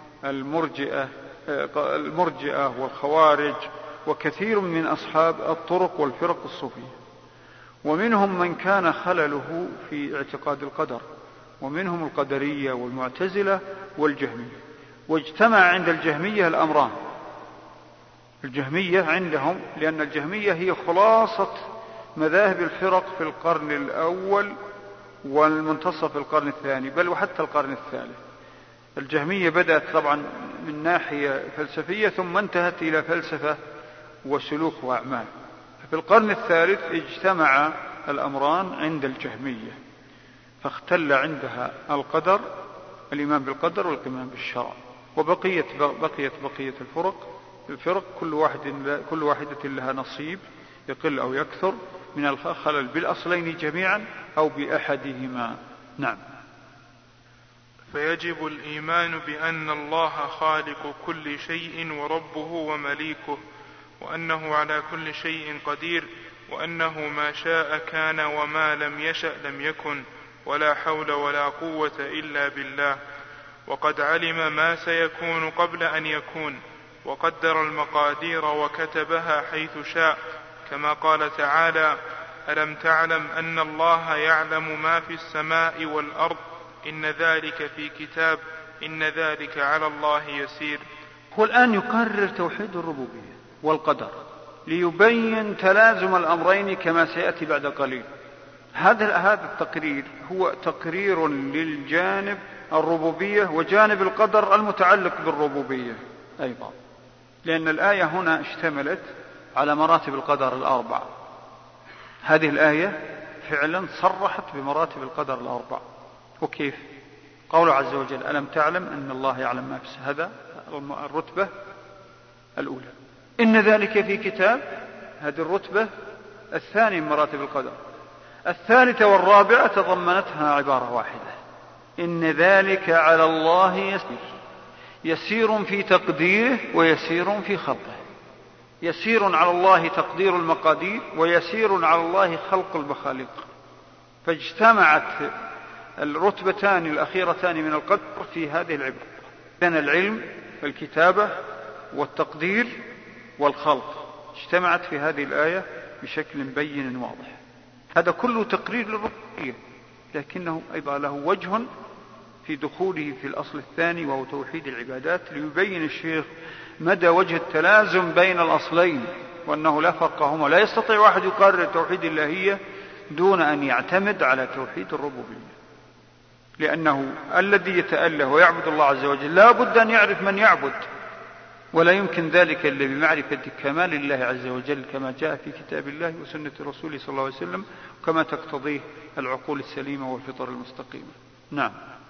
المرجئة والخوارج وكثير من أصحاب الطرق والفرق الصوفية، ومنهم من كان خلله في اعتقاد القدر، ومنهم القدرية والمعتزلة والجهمية. واجتمع عند الجهمية الأمران، الجهمية عندهم، لأن الجهمية هي خلاصة مذاهب الفرق في القرن الأول والمنتصف القرن الثاني، بل وحتى القرن الثالث. الجهمية بدأت طبعا من ناحية فلسفية ثم انتهت إلى فلسفة وسلوك وأعمال. في القرن الثالث اجتمع الأمران عند الجهمية، فاختل عندها القدر، الإيمان بالقدر والإيمان بالشرع، وبقيت بقية الفرق كل واحدة لها نصيب يقل أو يكثر من الخلل بالأصلين جميعا أو بأحدهما. نعم.
فيجب الإيمان بأن الله خالق كل شيء وربه ومليكه، وأنه على كل شيء قدير، وأنه ما شاء كان وما لم يشأ لم يكن، ولا حول ولا قوة إلا بالله. وقد علم ما سيكون قبل أن يكون، وقدر المقادير وكتبها حيث شاء، كما قال تعالى: ألم تعلم أن الله يعلم ما في السماء والأرض، إن ذلك في كتاب، إن ذلك على الله يسير.
هو الآن يقرر توحيد الربوبية والقدر ليبين تلازم الأمرين كما سيأتي بعد قليل. هذا التقرير هو تقرير للجانب الربوبية وجانب القدر المتعلق بالربوبية أيضا، لأن الآية هنا اشتملت على مراتب القدر الأربع. هذه الآية فعلا صرحت بمراتب القدر الأربع. وكيف؟ قوله عز وجل: ألم تعلم أن الله يعلم ما في هذا الرتبة الأولى، إن ذلك في كتاب، هذه الرتبة الثانية من مراتب القدر. الثالثة والرابعة تضمنتها عبارة واحدة: إن ذلك على الله يسير، يسير في تقديره ويسير في خلقه. يسير على الله تقدير المقادير، ويسير على الله خلق المخاليق. فاجتمعت الرتبتان الأخيرتان من القدر في هذه العبارة، كان العلم والكتابة والتقدير والخلق اجتمعت في هذه الآية بشكل بين واضح. هذا كله تقرير للربوبية، لكنه أيضا له وجه في دخوله في الأصل الثاني وهو توحيد العبادات، ليبين الشيخ مدى وجه التلازم بين الأصلين، وأنه لا فرق هما. لا يستطيع واحد يقرر توحيد الإلهية دون أن يعتمد على توحيد الربوبية، لأنه الذي يتأله ويعبد الله عز وجل لا بد أن يعرف من يعبد، ولا يمكن ذلك إلا بمعرفة كمال الله عز وجل كما جاء في كتاب الله وسنة رسوله صلى الله عليه وسلم، كما تقتضيه العقول السليمة والفطر المستقيمة. نعم.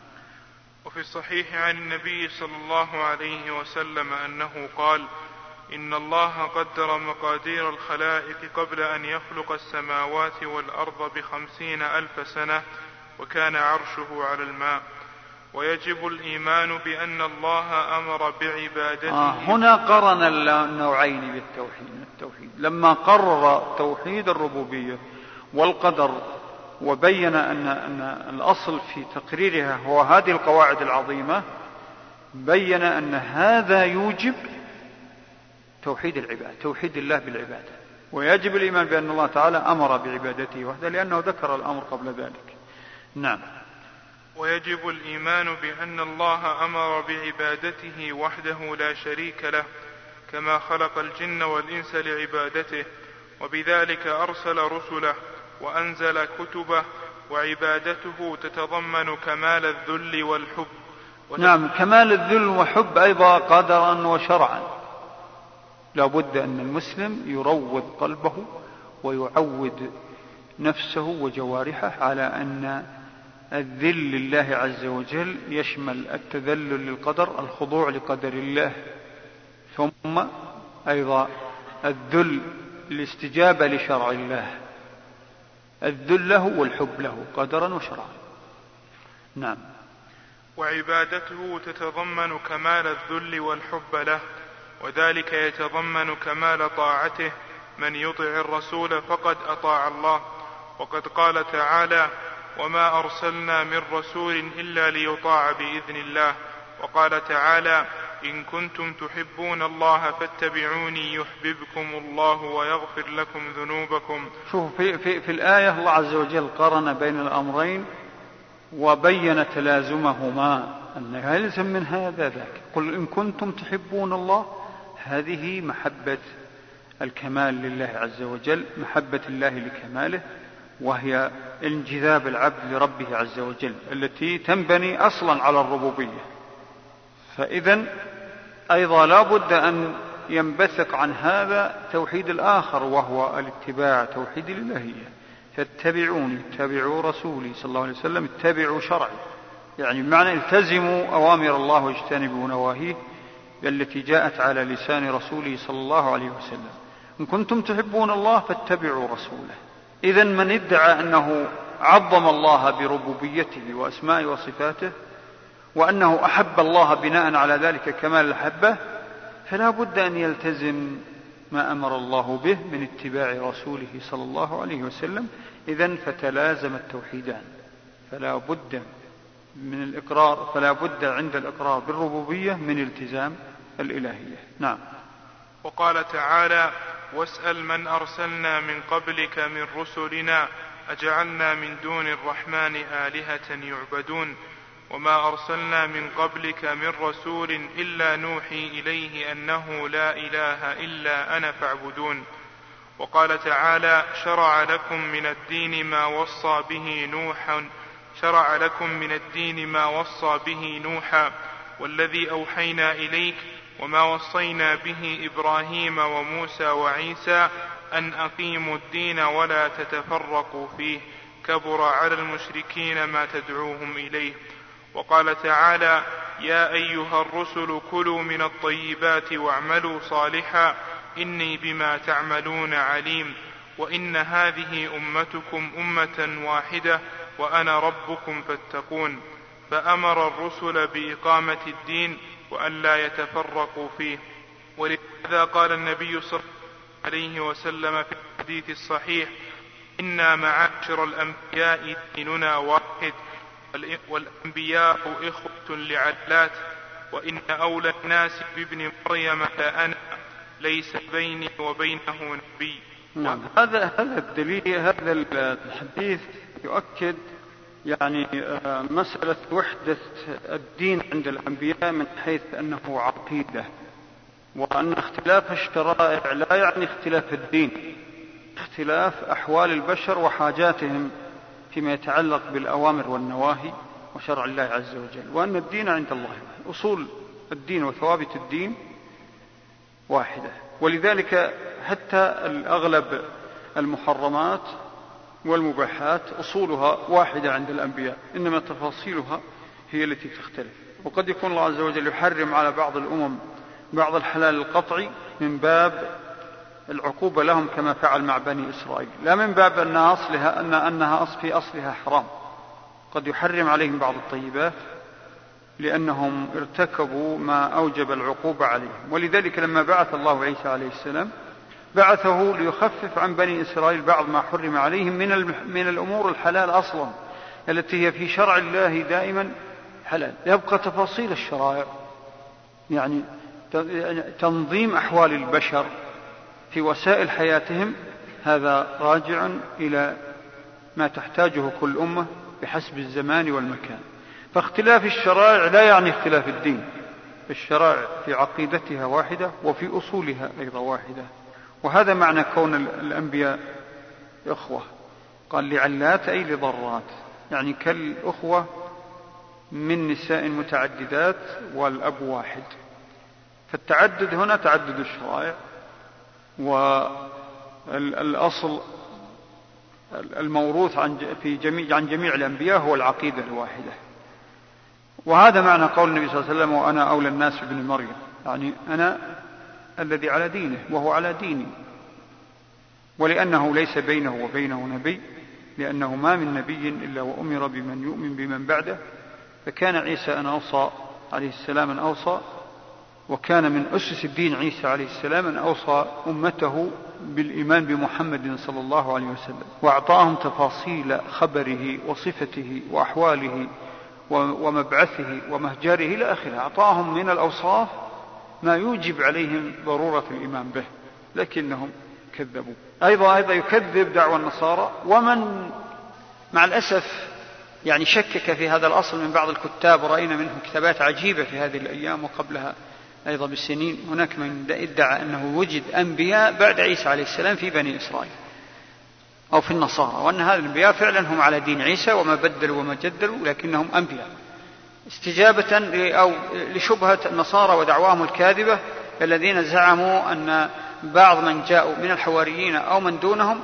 وفي الصحيح عن النبي صلى الله عليه وسلم أنه قال: إن الله قدر مقادير الخلائق قبل أن يخلق السماوات والأرض 50,000 سنة، وكان عرشه على الماء. ويجب الإيمان بأن الله أمر بعبادته.
هنا قرن النوعين بالتوحيد لما قرر توحيد الربوبية والقدر، وبين أن الأصل في تقريرها هو هذه القواعد العظيمة، بين أن هذا يوجب توحيد العباد، توحيد الله بالعبادة. ويجب الإيمان بأن الله تعالى أمر بعبادته وحده، لأنه ذكر الأمر قبل ذلك. نعم.
ويجب الإيمان بأن الله أمر بعبادته وحده لا شريك له، كما خلق الجن والإنس لعبادته، وبذلك أرسل رسله وأنزل كتبه، وعبادته تتضمن كمال الذل والحب.
نعم، كمال الذل والحب أيضا قدرا وشرعا. لا بد أن المسلم يروض قلبه ويعود نفسه وجوارحه على أن الذل لله عز وجل يشمل التذلل للقدر، الخضوع لقدر الله، ثم أيضا الذل الاستجابة لشرع الله، الذل له والحب له قدرا وشرعا. نعم.
وعبادته تتضمن كمال الذل والحب له، وذلك يتضمن كمال طاعته. من يطع الرسول فقد أطاع الله، وقد قال تعالى: وما أرسلنا من رسول إلا ليطاع بإذن الله. وقال تعالى: إن كنتم تحبون الله فاتبعوني يحببكم الله ويغفر لكم ذنوبكم.
شوف في الآية الله عز وجل قرن بين الأمرين وبين تلازمهما، أن يلزم من هذا ذاك. قل إن كنتم تحبون الله، هذه محبة الكمال لله عز وجل، محبة الله لكماله، وهي انجذاب العبد لربه عز وجل التي تنبني أصلا على الربوبية. فإذا أيضا لا بد أن ينبثق عن هذا توحيد الآخر، وهو الاتباع، توحيد الإلهية. فاتبعوني، اتبعوا رسولي صلى الله عليه وسلم، اتبعوا شرعي، يعني بمعنى التزموا أوامر الله واجتنبوا نواهيه التي جاءت على لسان رسوله صلى الله عليه وسلم. إن كنتم تحبون الله فاتبعوا رسوله. إذن من ادعى أنه عظم الله بربوبيته وأسمائه وصفاته، وأنه أحب الله بناء على ذلك كمال الحبة، فلا بد أن يلتزم ما أمر الله به من اتباع رسوله صلى الله عليه وسلم. إذن فتلازم التوحيدان، فلا بد من الإقرار، فلا بد عند الإقرار بالربوبية من التزام الإلهية. نعم.
وقال تعالى: واسأل من أرسلنا من قبلك من رسلنا أجعلنا من دون الرحمن آلهة يعبدون وما أرسلنا من قبلك من رسول إلا نوحي إليه أنه لا إله إلا أنا فاعبدون. وقال تعالى: شرع لكم من الدين ما وصى به شرع لكم من الدين ما وصى به نوحا والذي أوحينا إليك وما وصينا به إبراهيم وموسى وعيسى أن أقيموا الدين ولا تتفرقوا فيه كبر على المشركين ما تدعوهم إليه. وقال تعالى يا أيها الرسل كلوا من الطيبات واعملوا صالحا إني بما تعملون عليم وإن هذه أمتكم أمة واحدة وأنا ربكم فاتقون. فأمر الرسل بإقامة الدين وأن لا يتفرقوا فيه. ولهذا قال النبي صلى الله عليه وسلم في الحديث الصحيح إنا معاشر الأنبياء ديننا واحد والأنبياء إخوة لعلات وإن أولى الناس بابن مريم لأنا ليس بيني وبينه نبي.
نعم. هذا الدليل، هذا الحديث يؤكد يعني مسألة وحدة الدين عند الأنبياء من حيث أنه عقيدة، وأن اختلاف الشرائع لا يعني اختلاف الدين، اختلاف أحوال البشر وحاجاتهم فيما يتعلق بالأوامر والنواهي وشرع الله عز وجل، وأن الدين عند الله أصول الدين وثوابت الدين واحدة. ولذلك حتى الأغلب المحرمات والمباحات أصولها واحدة عند الأنبياء، إنما تفاصيلها هي التي تختلف. وقد يكون الله عز وجل يحرم على بعض الأمم بعض الحلال القطعي من باب العقوبة لهم كما فعل مع بني إسرائيل، لا من باب أنها في أصلها حرام. قد يحرم عليهم بعض الطيبات لأنهم ارتكبوا ما أوجب العقوبة عليهم. ولذلك لما بعث الله عيسى عليه السلام بعثه ليخفف عن بني إسرائيل بعض ما حرم عليهم من الأمور الحلال أصلا التي هي في شرع الله دائما حلال. يبقى تفاصيل الشرائع، يعني تنظيم أحوال البشر في وسائل حياتهم، هذا راجع إلى ما تحتاجه كل أمة بحسب الزمان والمكان. فاختلاف الشرائع لا يعني اختلاف الدين، الشرائع في عقيدتها واحدة وفي أصولها أيضا واحدة. وهذا معنى كون الأنبياء إخوة. قال لعلات أي لضرات، يعني كالأخوة من نساء متعددات والأب واحد. فالتعدد هنا تعدد الشرائع، والأصل الموروث عن جميع الأنبياء هو العقيدة الواحدة. وهذا معنى قول النبي صلى الله عليه وسلم وأنا أولى الناس بابن مريم، يعني أنا الذي على دينه وهو على ديني. ولأنه ليس بينه وبينه نبي، لأنه ما من نبي إلا وأمر بمن يؤمن بمن بعده، فكان عيسى أن أوصى عليه السلام أن أوصى، وكان من أسس الدين عيسى عليه السلام أن أوصى أمته بالإيمان بمحمد صلى الله عليه وسلم، وأعطاهم تفاصيل خبره وصفته وأحواله ومبعثه ومهجره إلى آخره. أعطاهم من الأوصاف ما يوجب عليهم ضرورة الإيمان به، لكنهم كذبوا. أيضا يكذب دعوى النصارى، ومن مع الأسف يعني شكك في هذا الأصل من بعض الكتاب، ورأينا منهم كتابات عجيبة في هذه الأيام وقبلها أيضا بالسنين. هناك من ادعى أنه وجد أنبياء بعد عيسى عليه السلام في بني إسرائيل أو في النصارى، وأن هذا الأنبياء فعلا هم على دين عيسى وما بدلوا وما جدلوا، لكنهم أنبياء استجابة أو لشبهة النصارى ودعواهم الكاذبة الذين زعموا أن بعض من جاءوا من الحواريين أو من دونهم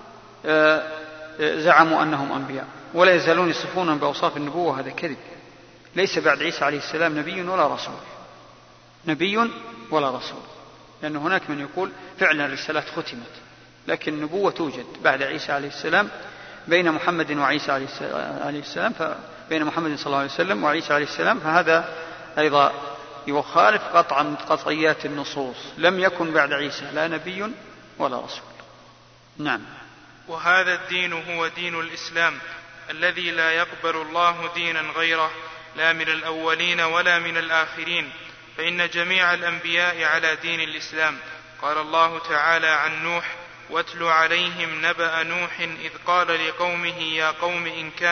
زعموا أنهم أنبياء، ولا يزالون يصفونهم بأوصاف النبوة. هذا كذب. ليس بعد عيسى عليه السلام نبي ولا رسول، نبي ولا رسول، لأن هناك من يقول فعلا الرسالات ختمت، لكن النبوة توجد بعد عيسى عليه السلام بين محمد وعيسى عليه السلام، بين محمد صلى الله عليه وسلم وعيسى عليه السلام. فهذا أيضا يخالف قطعا من قطعيات النصوص. لم يكن بعد عيسى لا نبي ولا رسول. نعم.
وهذا الدين هو دين الإسلام الذي لا يقبل الله دينا غيره، لا من الأولين ولا من الآخرين، فإن جميع الأنبياء على دين الإسلام. قال الله تعالى عن نوح: واتل عليهم نبأ نوح إذ قال لقومه يا قوم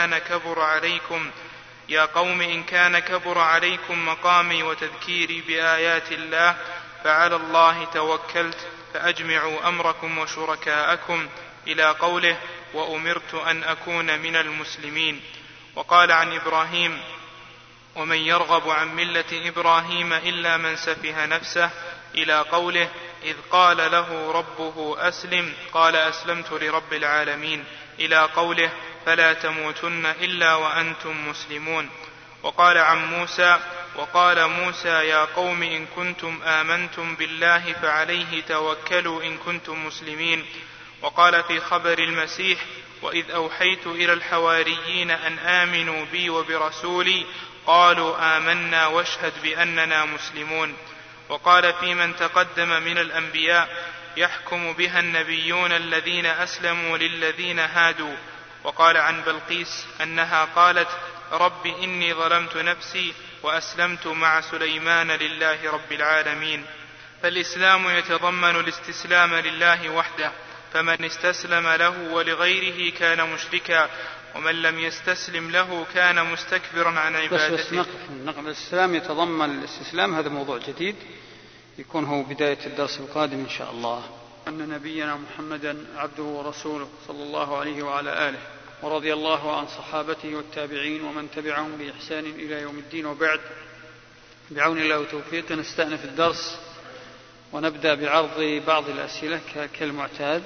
إن كان كبر عليكم مقامي وتذكيري بآيات الله فعلى الله توكلت فأجمعوا أمركم وشركاءكم، إلى قوله: وأمرت أن أكون من المسلمين. وقال عن إبراهيم: ومن يرغب عن ملة إبراهيم إلا من سفه نفسه، إلى قوله: إذ قال له ربه أسلم قال أسلمت لرب العالمين، إلى قوله: فلا تموتن إلا وأنتم مسلمون. وقال عن موسى: وقال موسى يا قوم إن كنتم آمنتم بالله فعليه توكلوا إن كنتم مسلمين. وقال في خبر المسيح: وإذ أوحيت إلى الحواريين أن آمنوا بي وبرسولي قالوا آمنا واشهد بأننا مسلمون. وقال في من تقدم من الأنبياء: يحكم بها النبيون الذين أسلموا للذين هادوا. وقال عن بلقيس أنها قالت: رب إني ظلمت نفسي وأسلمت مع سليمان لله رب العالمين. فالإسلام يتضمن الاستسلام لله وحده، فمن استسلم له ولغيره كان مشركا، ومن لم يستسلم له كان مستكبرا عن عبادته.
بس نقف. الإسلام يتضمن الاستسلام، هذا موضوع جديد يكون هو بداية الدرس القادم إن شاء الله. أن نبينا محمدا عبده ورسوله صلى الله عليه وعلى آله، ورضي الله عن صحابته والتابعين ومن تبعهم بإحسان إلى يوم الدين. وبعد، بعون الله وتوفيقه نستأنف الدرس ونبدأ بعرض بعض الأسئلة كالمعتاد.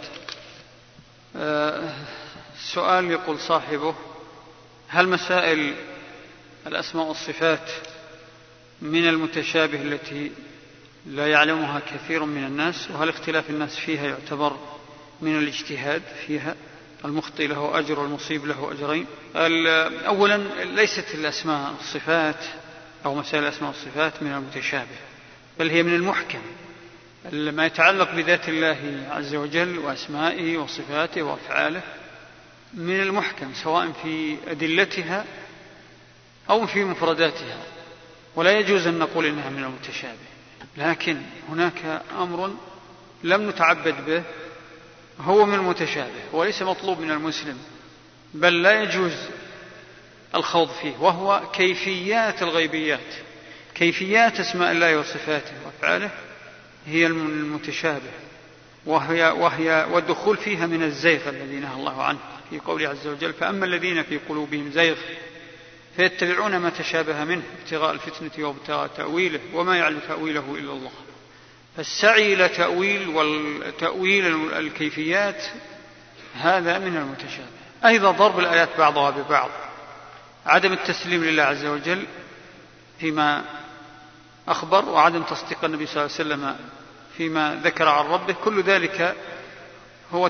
السؤال يقول صاحبه: هل مسائل الأسماء والصفات من المتشابه التي لا يعلمها كثير من الناس، وهل اختلاف الناس فيها يعتبر من الاجتهاد فيها؟ المخطئ له أجر والمصيب له أجرين. أولا، ليست الأسماء والصفات أو مسائل الأسماء والصفات من المتشابه، بل هي من المحكم. ما يتعلق بذات الله عز وجل وأسمائه وصفاته وأفعاله من المحكم، سواء في أدلتها أو في مفرداتها، ولا يجوز أن نقول إنها من المتشابه. لكن هناك أمر لم نتعبد به هو من المتشابه وليس مطلوب من المسلم، بل لا يجوز الخوض فيه، وهو كيفيات الغيبيات. كيفيات أسماء الله وصفاته وأفعاله هي المتشابه، وهي والدخول فيها من الزيغ الذي نهى الله عنه في قوله عز وجل: فأما الذين في قلوبهم زيغ فيتبعون ما تشابه منه ابتغاء الفتنة وابتغاء تأويله وما يعلم تأويله إلا الله. فالسعي إلى تأويل الكيفيات هذا من المتشابه. أيضا ضرب الآيات بعضها ببعض، عدم التسليم لله عز وجل فيما أخبر، وعدم تصديق النبي صلى الله عليه وسلم فيما ذكر عن ربه، كل ذلك هو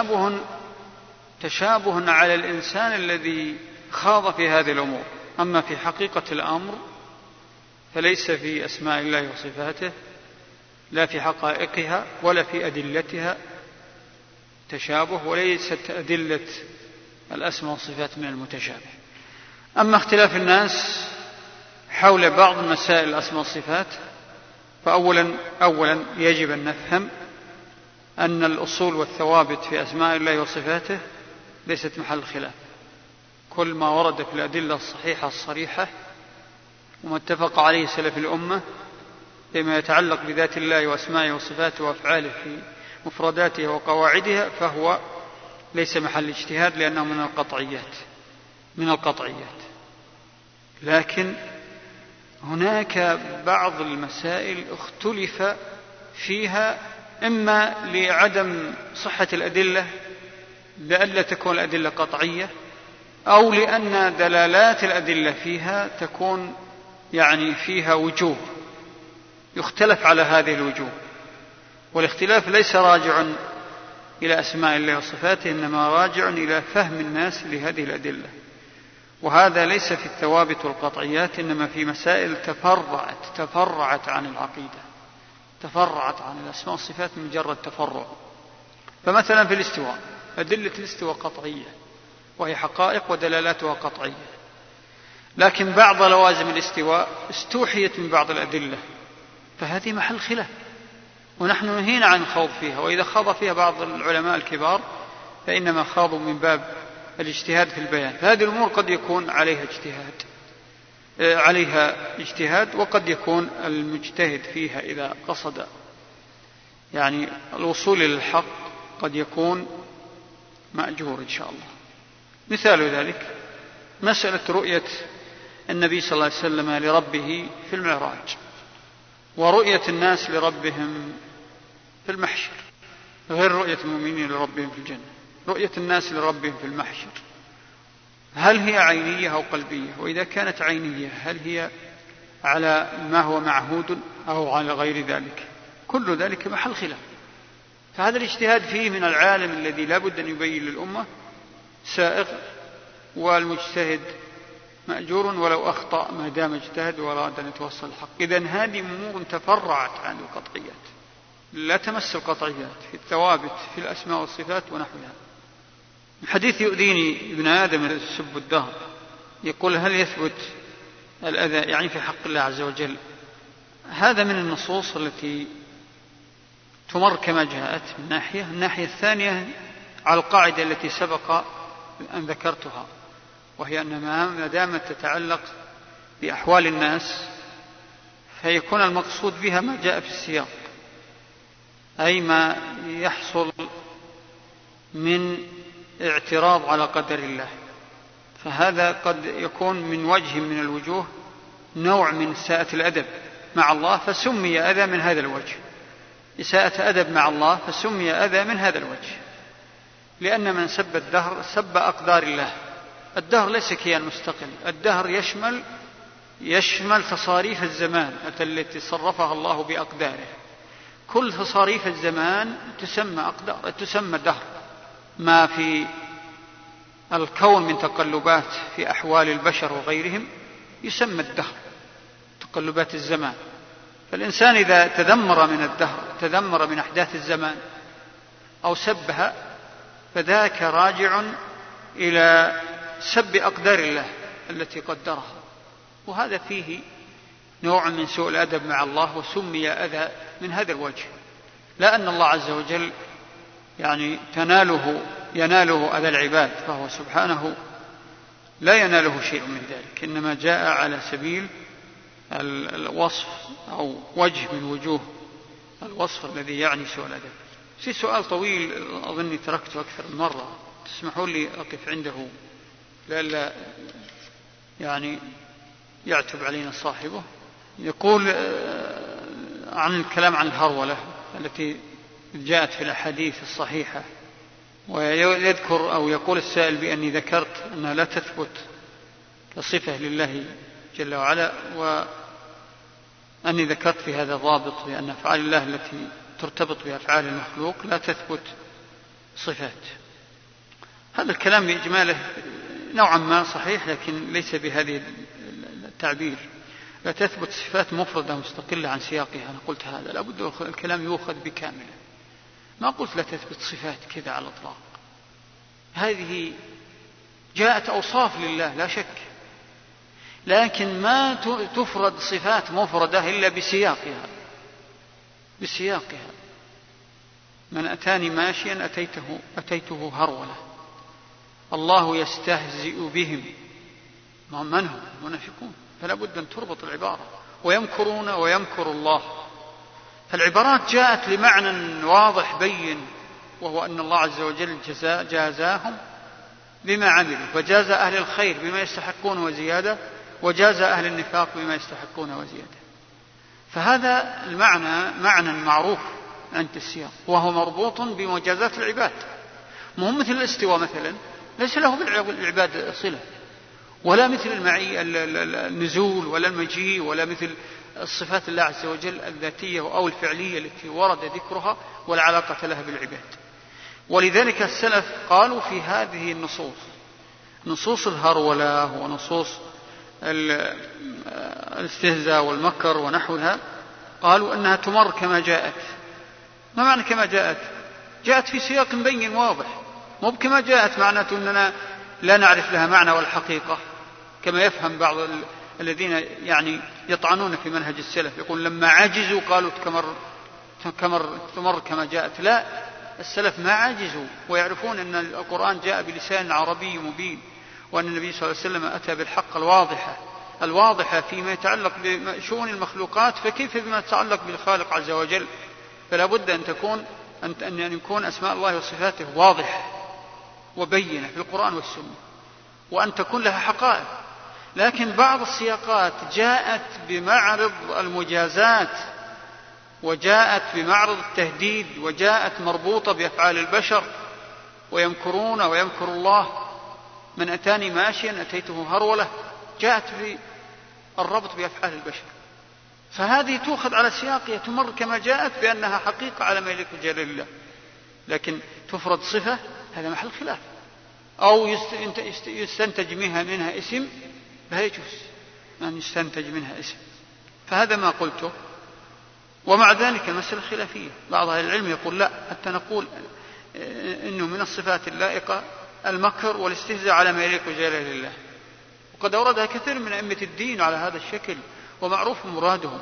تشابه على الإنسان الذي خاض في هذه الأمور. أما في حقيقة الأمر فليس في أسماء الله وصفاته لا في حقائقها ولا في أدلتها تشابه، وليست أدلة الأسماء والصفات من المتشابه. أما اختلاف الناس حول بعض مسائل الأسماء والصفات، فأولا يجب أن نفهم أن الأصول والثوابت في أسماء الله وصفاته ليست محل خلاف. كل ما ورد في الأدلة الصحيحة الصريحة وما اتفق عليه سلف الأمة فيما يتعلق بذات الله وأسمائه وصفاته وأفعاله في مفرداتها وقواعدها فهو ليس محل اجتهاد، لأنه من القطعيات. لكن هناك بعض المسائل اختلف فيها، إما لعدم صحة الأدلة لئلا تكون الأدلة قطعية، أو لأن دلالات الأدلة فيها تكون فيها وجوه يختلف على هذه الوجوه. والاختلاف ليس راجع إلى أسماء الله وصفاته، إنما راجع إلى فهم الناس لهذه الأدلة. وهذا ليس في الثوابت والقطعيات، إنما في مسائل تفرعت عن العقيدة، تفرعت عن الأسماء والصفات من مجرد تفرع. فمثلا في الاستواء، أدلة الاستواء قطعية وهي حقائق ودلالاتها قطعية، لكن بعض لوازم الاستواء استوحيت من بعض الأدلة، فهذه محل خلاف، ونحن نهينا عن الخوض فيها. وإذا خاض فيها بعض العلماء الكبار فإنما خاضوا من باب الاجتهاد في البيان. فهذه الأمور قد يكون عليها اجتهاد، وقد يكون المجتهد فيها إذا قصد الوصول إلى الحق قد يكون مأجور إن شاء الله. مثال ذلك مسألة رؤية النبي صلى الله عليه وسلم لربه في المعراج ورؤية الناس لربهم في المحشر غير رؤية المؤمنين لربهم في الجنة. رؤية الناس لربهم في المحشر هل هي عينية أو قلبية؟ وإذا كانت عينية هل هي على ما هو معهود أو على غير ذلك؟ كل ذلك محل خلاف. فهذا الاجتهاد فيه من العالم الذي لا بد أن يبين للأمة سائغ، والمجتهد مأجور ولو أخطأ ما دام اجتهد وأراد أن يتوصل الحق. إذن هذه أمور تفرعت عن القطعيات، لا تمس القطعيات في الثوابت في الأسماء والصفات ونحوها. الحديث يؤذيني ابن آدم يسب الدهر، يقول هل يثبت الأذى يعني في حق الله عز وجل؟ هذا من النصوص التي تمر كما جاءت من ناحية. الناحية الثانية على القاعدة التي سبق أن ذكرتها، وهي أن ما دامت تتعلق بأحوال الناس فيكون المقصود بها ما جاء في السياق، أي ما يحصل من اعتراض على قدر الله. فهذا قد يكون من وجه من الوجوه نوع من إساءة الأدب مع الله فسمي أذى من هذا الوجه، إساءة أدب مع الله فسمي أذى من هذا الوجه، لأن من سب الدهر سب أقدار الله. الدهر ليس كيان مستقل، الدهر يشمل تصاريف الزمان التي صرفها الله بأقداره. كل تصاريف الزمان تسمى دهر. ما في الكون من تقلبات في أحوال البشر وغيرهم يسمى الدهر، تقلبات الزمان. فالإنسان إذا تذمر من الدهر، تذمر من أحداث الزمان أو سبها، فذاك راجع إلى سب أقدار الله التي قدرها، وهذا فيه نوع من سوء الأدب مع الله، وسمي أذى من هذا الوجه. لا أن الله عز وجل يعني يناله أذى العباد، فهو سبحانه لا يناله شيء من ذلك، إنما جاء على سبيل الوصف أو وجه من وجوه الوصف الذي يعني سوء الأدب. في سؤال طويل أظني تركته أكثر من مرة، تسمحوا لي أقف عنده لألا يعني يعتب علينا صاحبه. يقول عن الكلام عن الهرولة التي جاءت في الأحاديث الصحيحة، ويذكر أو يقول السائل بأني ذكرت أنها لا تثبت كصفة لله جل وعلا، وأني ذكرت في هذا ضابط بأن أفعال الله التي ترتبط بأفعال المخلوق لا تثبت صفات. هذا الكلام بإجماله نوعا ما صحيح، لكن ليس بهذه التعبير. لا تثبت صفات مفردة مستقلة عن سياقها. أنا قلت هذا لابد الكلام يؤخذ بكامله، ما قلت لا تثبت صفات كذا على الإطلاق. هذه جاءت أوصاف لله لا شك، لكن ما تفرد صفات مفردة إلا بسياقها. من أتاني ماشيا أتيته هرولة. الله يستهزئ بهم، من هم المنافقون، فلا بد أن تربط العبارة. ويمكرون ويمكر الله. فالعبارات جاءت لمعنى واضح بين، وهو أن الله عز وجل جازاهم بما عملوا، فجاز أهل الخير بما يستحقون وزيادة، وجاز أهل النفاق بما يستحقون وزيادة. فهذا المعنى معنى معروف عند السياق، وهو مربوط بمجازات العباد. مهم مثل الاستواء مثلا ليس له بالعباد صلة، ولا مثل النزول ولا المجيء، ولا مثل الصفات الله عز وجل الذاتية أو الفعلية التي ورد ذكرها ولا علاقة لها بالعباد. ولذلك السلف قالوا في هذه النصوص، نصوص الهرولة ونصوص الاستهزاء والمكر ونحوها، قالوا أنها تمر كما جاءت. ما معنى كما جاءت؟ جاءت في سياق بين واضح، مو كما جاءت معناته أننا لا نعرف لها معنى والحقيقة، كما يفهم بعض الذين يعني يطعنون في منهج السلف، يقول لما عجزوا قالوا تمر كما جاءت. لا، السلف ما عجزوا، ويعرفون أن القرآن جاء بلسان عربي مبين، وأن النبي صلى الله عليه وسلم أتى بالحق الواضحة فيما يتعلق بشؤون المخلوقات، فكيف بما يتعلق بالخالق عز وجل؟ فلا بد أن يكون أسماء الله وصفاته واضحة وبينة في القرآن والسنة. وأن تكون لها حقائق. لكن بعض السياقات جاءت بمعرض المجازات، وجاءت بمعرض التهديد، وجاءت مربوطة بأفعال البشر، ويمكرون ويمكر الله، من أتاني ماشيا أتيته هرولة، جاءت بالربط بأفعال البشر. فهذه تؤخذ على سياقها، تمر كما جاءت بأنها حقيقة على ما يليق بجلال الله. لكن تفرض صفة، هذا محل خلاف. أو يستنتج منها اسم، لا يجوز أن يستنتج منها اسم. فهذا ما قلته. ومع ذلك المسألة خلافية، بعض أهل العلم يقول لا، حتى نقول إنه من الصفات اللائقة المكر والاستهزاء على ما يليق بجلال الله، وقد أوردها كثير من أئمة الدين على هذا الشكل، ومعروف مرادهم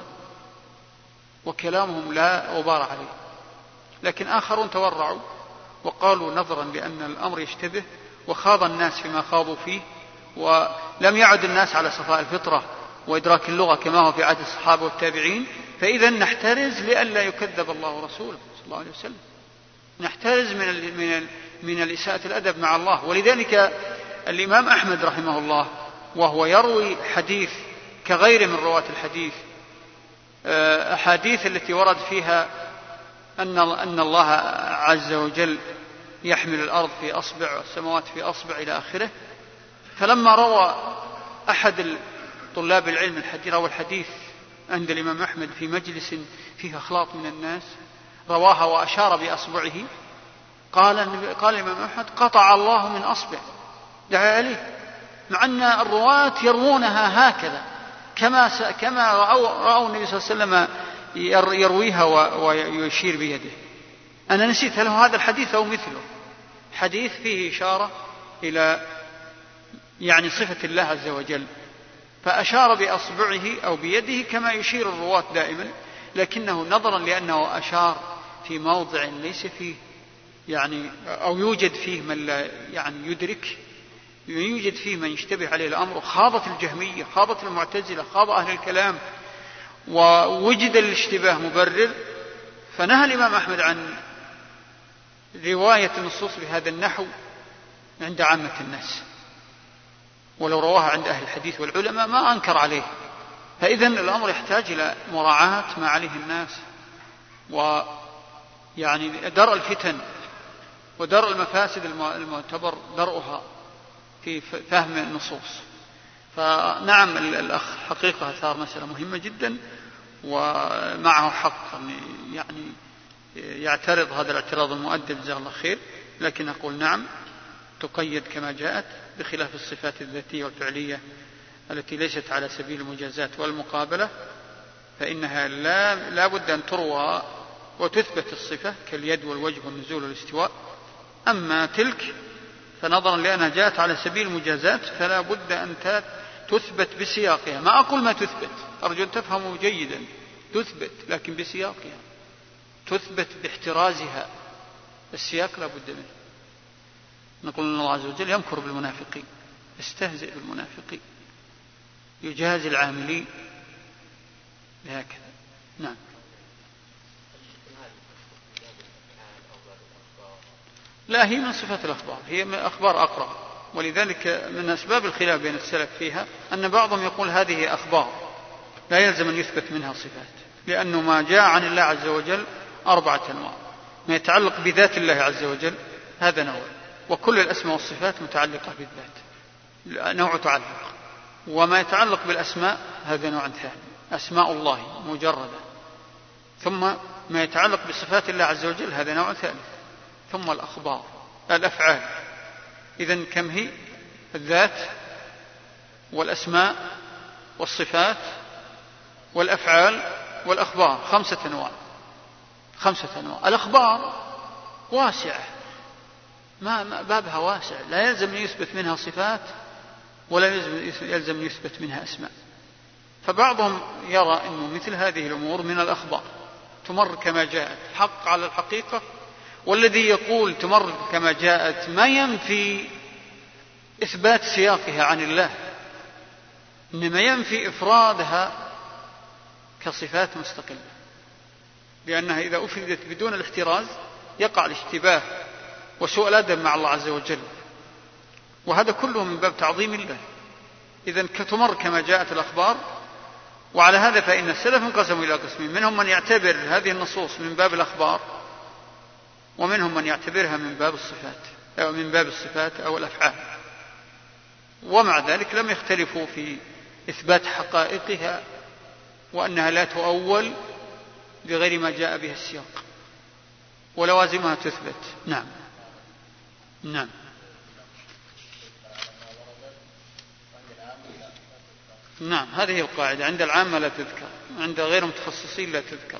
وكلامهم لا غبار عليه. لكن آخرون تورعوا وقالوا نظرا لأن الأمر يشتبه، وخاض الناس فيما خاضوا فيه، ولم يعد الناس على صفاء الفطرة وإدراك اللغة كما هو في عهد الصحابة والتابعين، فإذا نحترز لئلا يكذب الله ورسوله صلى الله عليه وسلم، نحترز من الإساءة الأدب مع الله. ولذلك الإمام أحمد رحمه الله وهو يروي حديث كغير من رواة الحديث، أحاديث التي ورد فيها أن الله عز وجل يحمل الأرض في أصبع والسماوات في أصبع إلى آخره. فلما روى أحد طلاب العلم الحديث، روى الحديث عند الإمام أحمد في مجلس فيه أخلاط من الناس، رواها وأشار بأصبعه، قال الإمام أحمد قطع الله من أصبع، دعا عليه، مع أن الرواة يروونها هكذا كما رأوا النبي صلى الله عليه وسلم يرويها ويشير بيده. أنا نسيت هل هذا الحديث أو مثله، حديث فيه إشارة إلى يعني صفة الله عز وجل، فأشار بأصبعه أو بيده كما يشير الرواة دائما، لكنه نظرا لأنه أشار في موضع ليس فيه يعني أو يوجد فيه من لا يعني يدرك، يوجد فيه من يشتبه عليه الأمر، خاضت الجهمية، خاضت المعتزلة، خاض أهل الكلام، ووجد الاشتباه مبرر، فنهى الإمام أحمد عن رواية النصوص بهذا النحو عند عامة الناس، ولو رواها عند أهل الحديث والعلماء ما أنكر عليه. فإذن الأمر يحتاج إلى مراعاة ما عليه الناس، ويعني درء الفتن ودرء المفاسد المعتبر درءها في فهم النصوص. فنعم الأخ حقيقة أثار مسألة مهمة جدا، ومعه حق يعني يعترض هذا الاعتراض المؤدب جزاه الله خير، لكن أقول نعم تقيد كما جاءت، بخلاف الصفات الذاتية والفعلية التي ليست على سبيل المجازات والمقابلة، فإنها لا بد أن تروى وتثبت الصفة كاليد والوجه والنزول والاستواء. أما تلك فنظرا لأنها جاءت على سبيل المجازات فلا بد أن تثبت بسياقها. ما أقول ما تثبت، أرجو أن تفهموا جيدا، تثبت لكن بسياقها، تثبت باحترازها، السياق لا بد منه. نقول أن الله عز وجل يمكر بالمنافقين، يستهزئ بالمنافقين، يجازي العاملين بهكذا. نعم. لا، هي من صفات الأخبار، هي من أخبار أقرب، ولذلك من أسباب الخلاف بين السلف فيها أن بعضهم يقول هذه أخبار لا يلزم أن يثبت منها صفات، لأنه ما جاء عن الله عز وجل 4 أنواع: ما يتعلق بذات الله عز وجل هذا نوع، وكل الأسماء والصفات متعلقة بالذات نوع تعلق، وما يتعلق بالأسماء هذا نوع ثاني، أسماء الله مجردة، ثم ما يتعلق بصفات الله عز وجل هذا نوع ثالث، ثم الأخبار الأفعال. إذن كم هي؟ الذات والأسماء والصفات والأفعال والأخبار، 5 أنواع. 5 أنواع. الأخبار واسعة، ما بابها واسع، لا يلزم أن يثبت منها صفات ولا يلزم أن يثبت منها أسماء. فبعضهم يرى أنه مثل هذه الأمور من الأخبار تمر كما جاءت حق على الحقيقة، والذي يقول تمر كما جاءت ما ينفي إثبات سياقها عن الله، إنما ينفي إفرادها كصفات مستقلة، لأنها إذا أفردت بدون الاحتراز يقع الاشتباه وسوء الأدب مع الله عز وجل. وهذا كله من باب تعظيم الله. إذن كتمر كما جاءت الأخبار. وعلى هذا فإن السلف انقسموا إلى قسمين: منهم من يعتبر هذه النصوص من باب الأخبار، ومنهم من يعتبرها من باب الصفات أو من باب الصفات أو الأفعال، ومع ذلك لم يختلفوا في إثبات حقائقها وأنها لا تؤول بغير ما جاء بها السياق، ولوازمها تثبت. نعم. نعم. نعم، هذه القاعدة: عند العامة لا تذكر، عند غير متخصصين لا تذكر.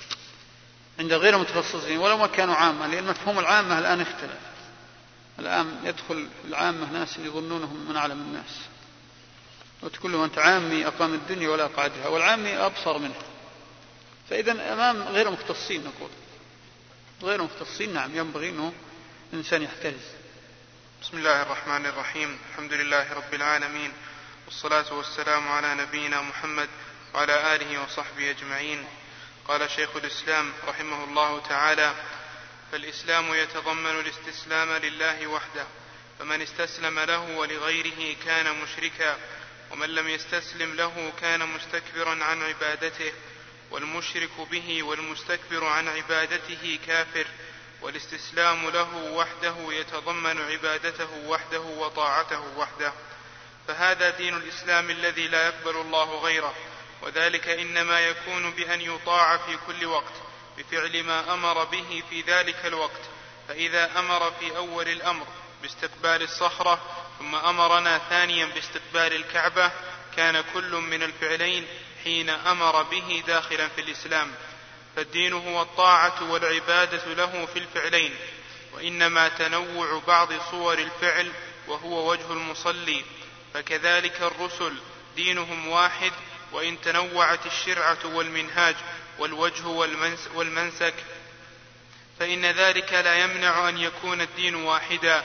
عند غير متخصصين ولو ما كانوا عامة، لأن مفهوم العامة الآن اختلف. الآن يدخل العامة ناس يظنونهم من أعلم الناس، وتقول له أنت عامي أقام الدنيا ولا أقعدها، والعامي أبصر منه. فإذا أمام غير مختصين نقول غير مختصين. نعم، ينبغي أنه الإنسان يحترز.
بسم الله الرحمن الرحيم. الحمد لله رب العالمين، والصلاة والسلام على نبينا محمد وعلى آله وصحبه أجمعين. قال شيخ الإسلام رحمه الله تعالى: فالإسلام يتضمن الاستسلام لله وحده، فمن استسلم له ولغيره كان مشركا، ومن لم يستسلم له كان مستكبرا عن عبادته، والمشرك به والمستكبر عن عبادته كافر. والاستسلام له وحده يتضمن عبادته وحده وطاعته وحده، فهذا دين الإسلام الذي لا يقبل الله غيره، وذلك إنما يكون بأن يطاع في كل وقت بفعل ما أمر به في ذلك الوقت. فإذا أمر في أول الأمر باستقبال الصخرة، ثم أمرنا ثانيا باستقبال الكعبة، كان كل من الفعلين حين أمر به داخلا في الإسلام. فالدين هو الطاعة والعبادة له في الفعلين، وإنما تنوع بعض صور الفعل وهو وجه المصلي. فكذلك الرسل دينهم واحد، وإن تنوعت الشرعة والمنهاج والوجه والمنسك، فإن ذلك لا يمنع أن يكون الدين واحدا،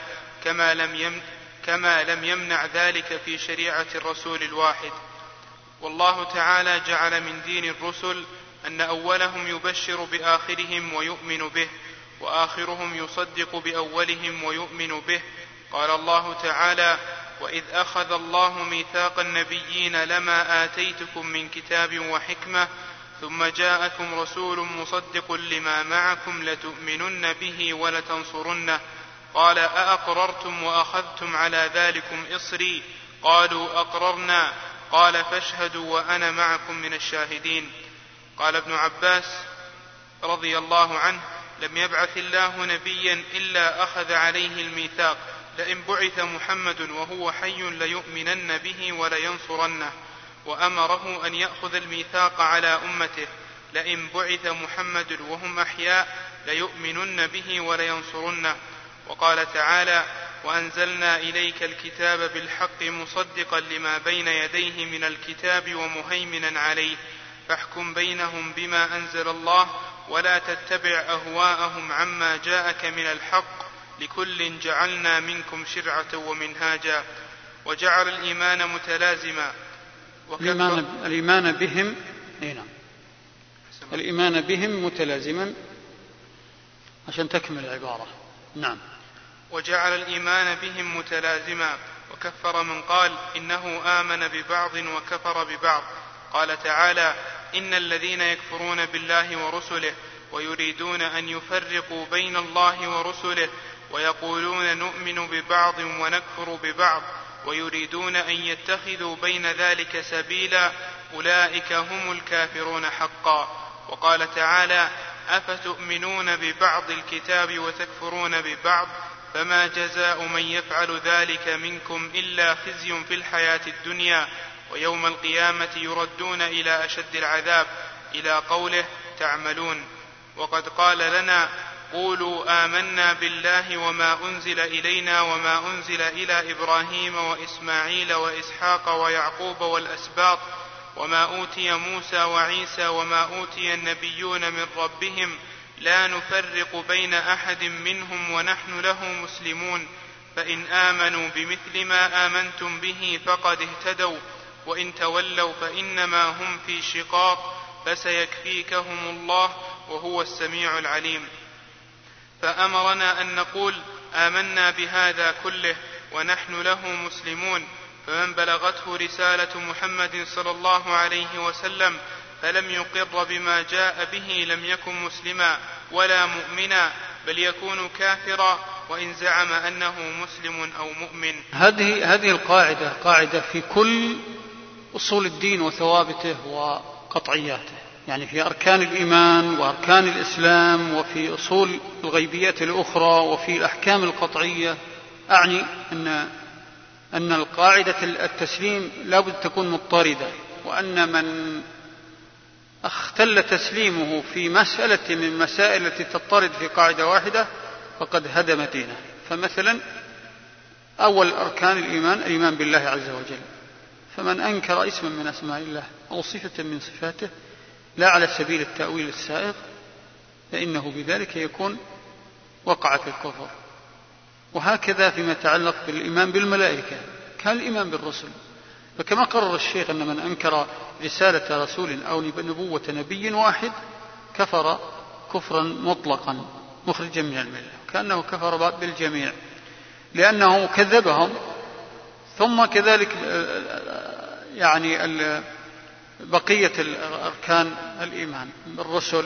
كما لم يمنع ذلك في شريعة الرسول الواحد. والله تعالى جعل من دين الرسل أن أولهم يبشر بآخرهم ويؤمن به، وآخرهم يصدق بأولهم ويؤمن به. قال الله تعالى: وإذ أخذ الله ميثاق النبيين لما آتيتكم من كتاب وحكمة ثم جاءكم رسول مصدق لما معكم لتؤمنن به ولتنصرنه. قال: أأقررتم وأخذتم على ذلكم إصري؟ قالوا: أقررنا. قال: فاشهدوا وأنا معكم من الشاهدين. قال ابن عباس رضي الله عنه: لم يبعث الله نبيا إلا أخذ عليه الميثاق، لئن بعث محمد وهو حي ليؤمنن به ولينصرنه. وأمره أن يأخذ الميثاق على أمته، لئن بعث محمد وهم أحياء ليؤمنن به ولينصرنه. وقال تعالى: وأنزلنا إليك الكتاب بالحق مصدقا لما بين يديه من الكتاب ومهيمنا عليه، فاحكم بينهم بما أنزل الله ولا تتبع أهواءهم عما جاءك من الحق، لكل جعلنا منكم شرعة ومنهاجا. وجعل الإيمان متلازما.
الإيمان بهم الإيمان بهم متلازما عشان تكمل العبارة. نعم.
وجعل الإيمان بهم متلازما، وكفر من قال إنه آمن ببعض وكفر ببعض. قال تعالى: إن الذين يكفرون بالله ورسله ويريدون أن يفرقوا بين الله ورسله ويقولون نؤمن ببعض ونكفر ببعض ويريدون أن يتخذوا بين ذلك سبيلا، أولئك هم الكافرون حقا. وقال تعالى: أفتؤمنون ببعض الكتاب وتكفرون ببعض، فما جزاء من يفعل ذلك منكم إلا خزي في الحياة الدنيا، ويوم القيامة يردون إلى أشد العذاب، إلى قوله: تعملون. وقد قال لنا: قولوا آمنا بالله وما أنزل إلينا وما أنزل إلى إبراهيم وإسماعيل وإسحاق ويعقوب والأسباط، وما أوتي موسى وعيسى وما أوتي النبيون من ربهم، لا نفرق بين أحد منهم ونحن له مسلمون، فإن آمنوا بمثل ما آمنتم به فقد اهتدوا، وإن تولوا فإنما هم في شقاق، فسيكفيكهم الله وهو السميع العليم. فأمرنا أن نقول آمنا بهذا كله ونحن له مسلمون، فمن بلغته رسالة محمد صلى الله عليه وسلم فلم يقر بما جاء به لم يكن مسلما ولا مؤمنا، بل يكون كافرا وإن زعم أنه مسلم أو مؤمن.
هذه القاعدة قاعدة في كل أصول الدين وثوابته وقطعياته، يعني في أركان الإيمان وأركان الإسلام وفي أصول الغيبيات الأخرى وفي الأحكام القطعية. أعني أن القاعدة التسليم لا بد تكون مضطردة، وأن من اختل تسليمه في مسألة من المسائل التي تضطرد في قاعدة واحدة فقد هدم دينه. فمثلا أول أركان الإيمان بالله عز وجل، فمن أنكر اسما من أسماء الله أو صفة من صفاته لا على سبيل التأويل السائغ فإنه بذلك يكون وقع في الكفر. وهكذا فيما يتعلق بالإيمان بالملائكة كالإيمان بالرسل، فكما قرر الشيخ أن من أنكر رسالة رسول أو نبوة نبي واحد كفر كفرا مطلقا مخرجا من الملة، كأنه كفر بالجميع لأنه كذبهم. ثم كذلك يعني بقية أركان الإيمان بالرسل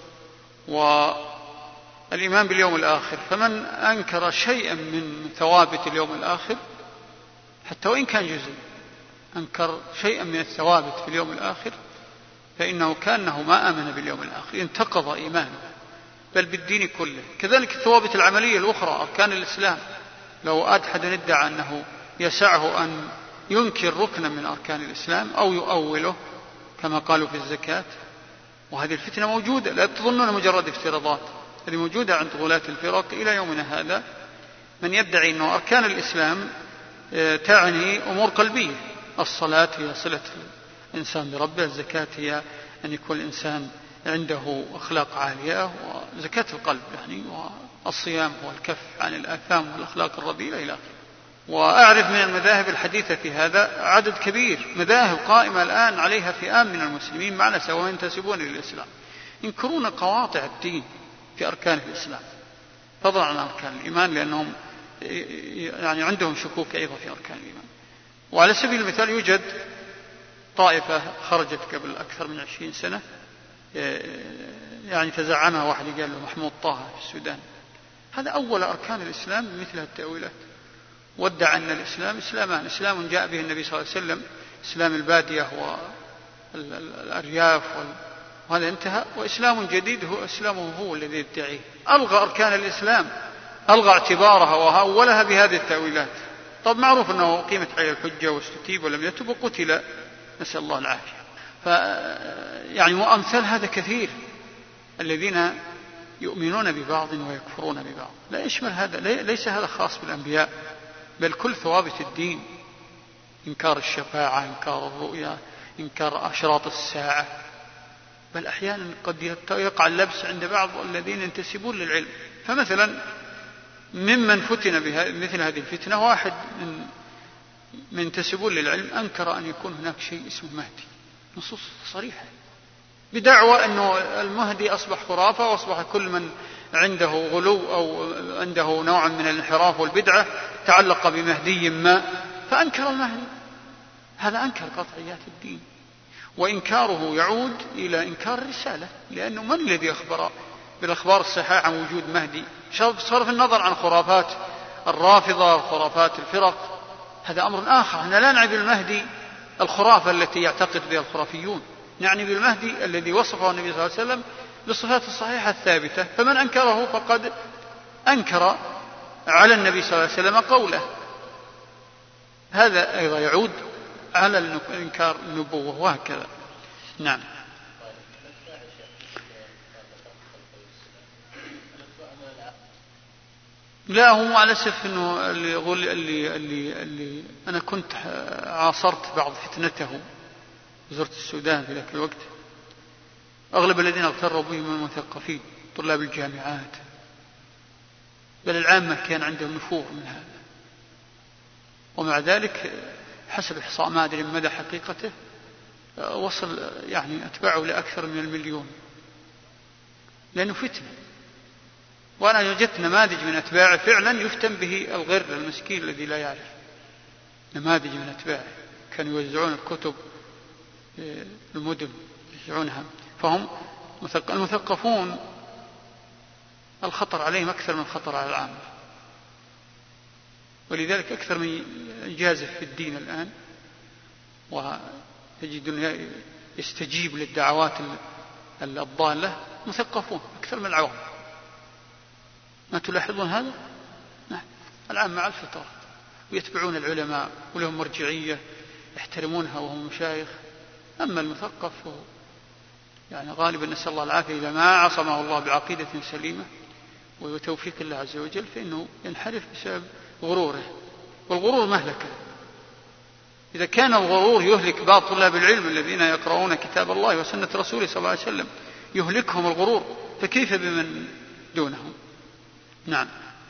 والإيمان باليوم الآخر، فمن أنكر شيئا من ثوابت اليوم الآخر حتى وإن كان جزء، أنكر شيئا من الثوابت في اليوم الآخر فإنه كأنه ما آمن باليوم الآخر، انتقض إيمانه بل بالدين كله. كذلك الثوابت العملية الأخرى أركان الإسلام، لو أحد ادعى أنه يسعه أن ينكر ركنا من أركان الإسلام أو يؤوله كما قالوا في الزكاة، وهذه الفتنة موجودة، لا تظنون مجرد افتراضات، هذه موجودة عند غلاة الفرق إلى يومنا هذا، من يدعي أن أركان الإسلام تعني أمور قلبية، الصلاة هي صلة الإنسان بربه، الزكاة هي أن يكون الإنسان عنده أخلاق عالية، وزكاة القلب يعني، والصيام هو الكف عن الآثام والأخلاق الرذيلة إلى آخره. وأعرف من المذاهب الحديثة في هذا عدد كبير، مذاهب قائمة الآن عليها فئام من المسلمين معنا سواء ينتسبون للإسلام ينكرون قواطع الدين في أركان الإسلام فضلا عن أركان الإيمان، لأنهم يعني عندهم شكوك أيضا في أركان الإيمان. وعلى سبيل المثال يوجد طائفة خرجت قبل أكثر من 20 سنة يعني تزعمها واحد قال له محمود طه في السودان، هذا أول أركان الإسلام بمثل التأويلات، وادعى أن الإسلام إسلامان، إسلام جاء به النبي صلى الله عليه وسلم، إسلام البادية والأرياف وهذا انتهى، وإسلام جديد هو إسلامه هو الذي يدعيه. ألغى أركان الإسلام، ألغى اعتبارها وهولها بهذه التأويلات. طب معروف أنه قيمت عليه الحجة واستتيب ولم يتب وقتل، نسأل الله العافية. يعني وأمثال هذا كثير الذين يؤمنون ببعض ويكفرون ببعض، لا يشمل هذا، ليس هذا خاص بالأنبياء، بل كل ثوابت الدين، إنكار الشفاعة، إنكار الرؤيا، إنكار أشراط الساعة، بل أحيانا قد يقع اللبس عند بعض الذين ينتسبون للعلم. فمثلا ممن فتن مثل هذه الفتنة واحد من ينتسبون للعلم أنكر أن يكون هناك شيء اسمه مهدي، نصوص صريحة، بدعوى أنه المهدي أصبح خرافة، وأصبح كل من عنده غلو أو عنده نوع من الانحراف والبدعة تعلق بمهدي ما فأنكر المهدي. هذا أنكر قطعيات الدين، وإنكاره يعود إلى إنكار الرسالة، لأنه من الذي أخبر بالأخبار الصحيحة عن وجود مهدي؟ صرف النظر عن خرافات الرافضة وخرافات الفرق، هذا أمر آخر. احنا لا نعني بالمهدي الخرافة التي يعتقد بها الخرافيون، نعني بالمهدي الذي وصفه النبي صلى الله عليه وسلم بالصفات الصحيحة الثابتة، فمن أنكره فقد أنكر على النبي صلى الله عليه وسلم قوله. هذا أيضا يعود على إنكار النبوة وهكذا. نعم. لا، هو على أسف أنه اللي أنا كنت عاصرت بعض فتنته، زرت السودان في ذاك الوقت، أغلب الذين اغتروا بهم من المثقفين طلاب الجامعات، بل العامة كان عندهم نفور من هذا، ومع ذلك حسب إحصاء ما أدري مدى حقيقته وصل يعني أتباعه لأكثر من 1,000,000، لأنه فتنة وأنا وجدت نماذج من أتباعه فعلا يفتن به الغر المسكين الذي لا يعرف. نماذج من أتباعه كانوا يوزعون الكتب المدن يوزعونها. فهم المثقفون الخطر عليهم أكثر من الخطر على العامة، ولذلك أكثر من يجازف في الدين الآن وتجد يستجيب للدعوات الضالة مثقفون أكثر من العوام. ما تلاحظون هذا؟ نعم. العامة على الفطرة ويتبعون العلماء ولهم مرجعية يحترمونها وهم مشايخ. أما المثقف يعني غالبا نسأل الله العافية إذا ما عصمه الله بعقيدة سليمة وتوفيق الله عز وجل فإنه ينحرف بسبب غروره، والغرور مهلكة. إذا كان الغرور يهلك بعض طلاب العلم الذين يقرؤون كتاب الله وسنة رسوله صلى الله عليه وسلم يهلكهم الغرور، فكيف بمن دونهم؟ نعم.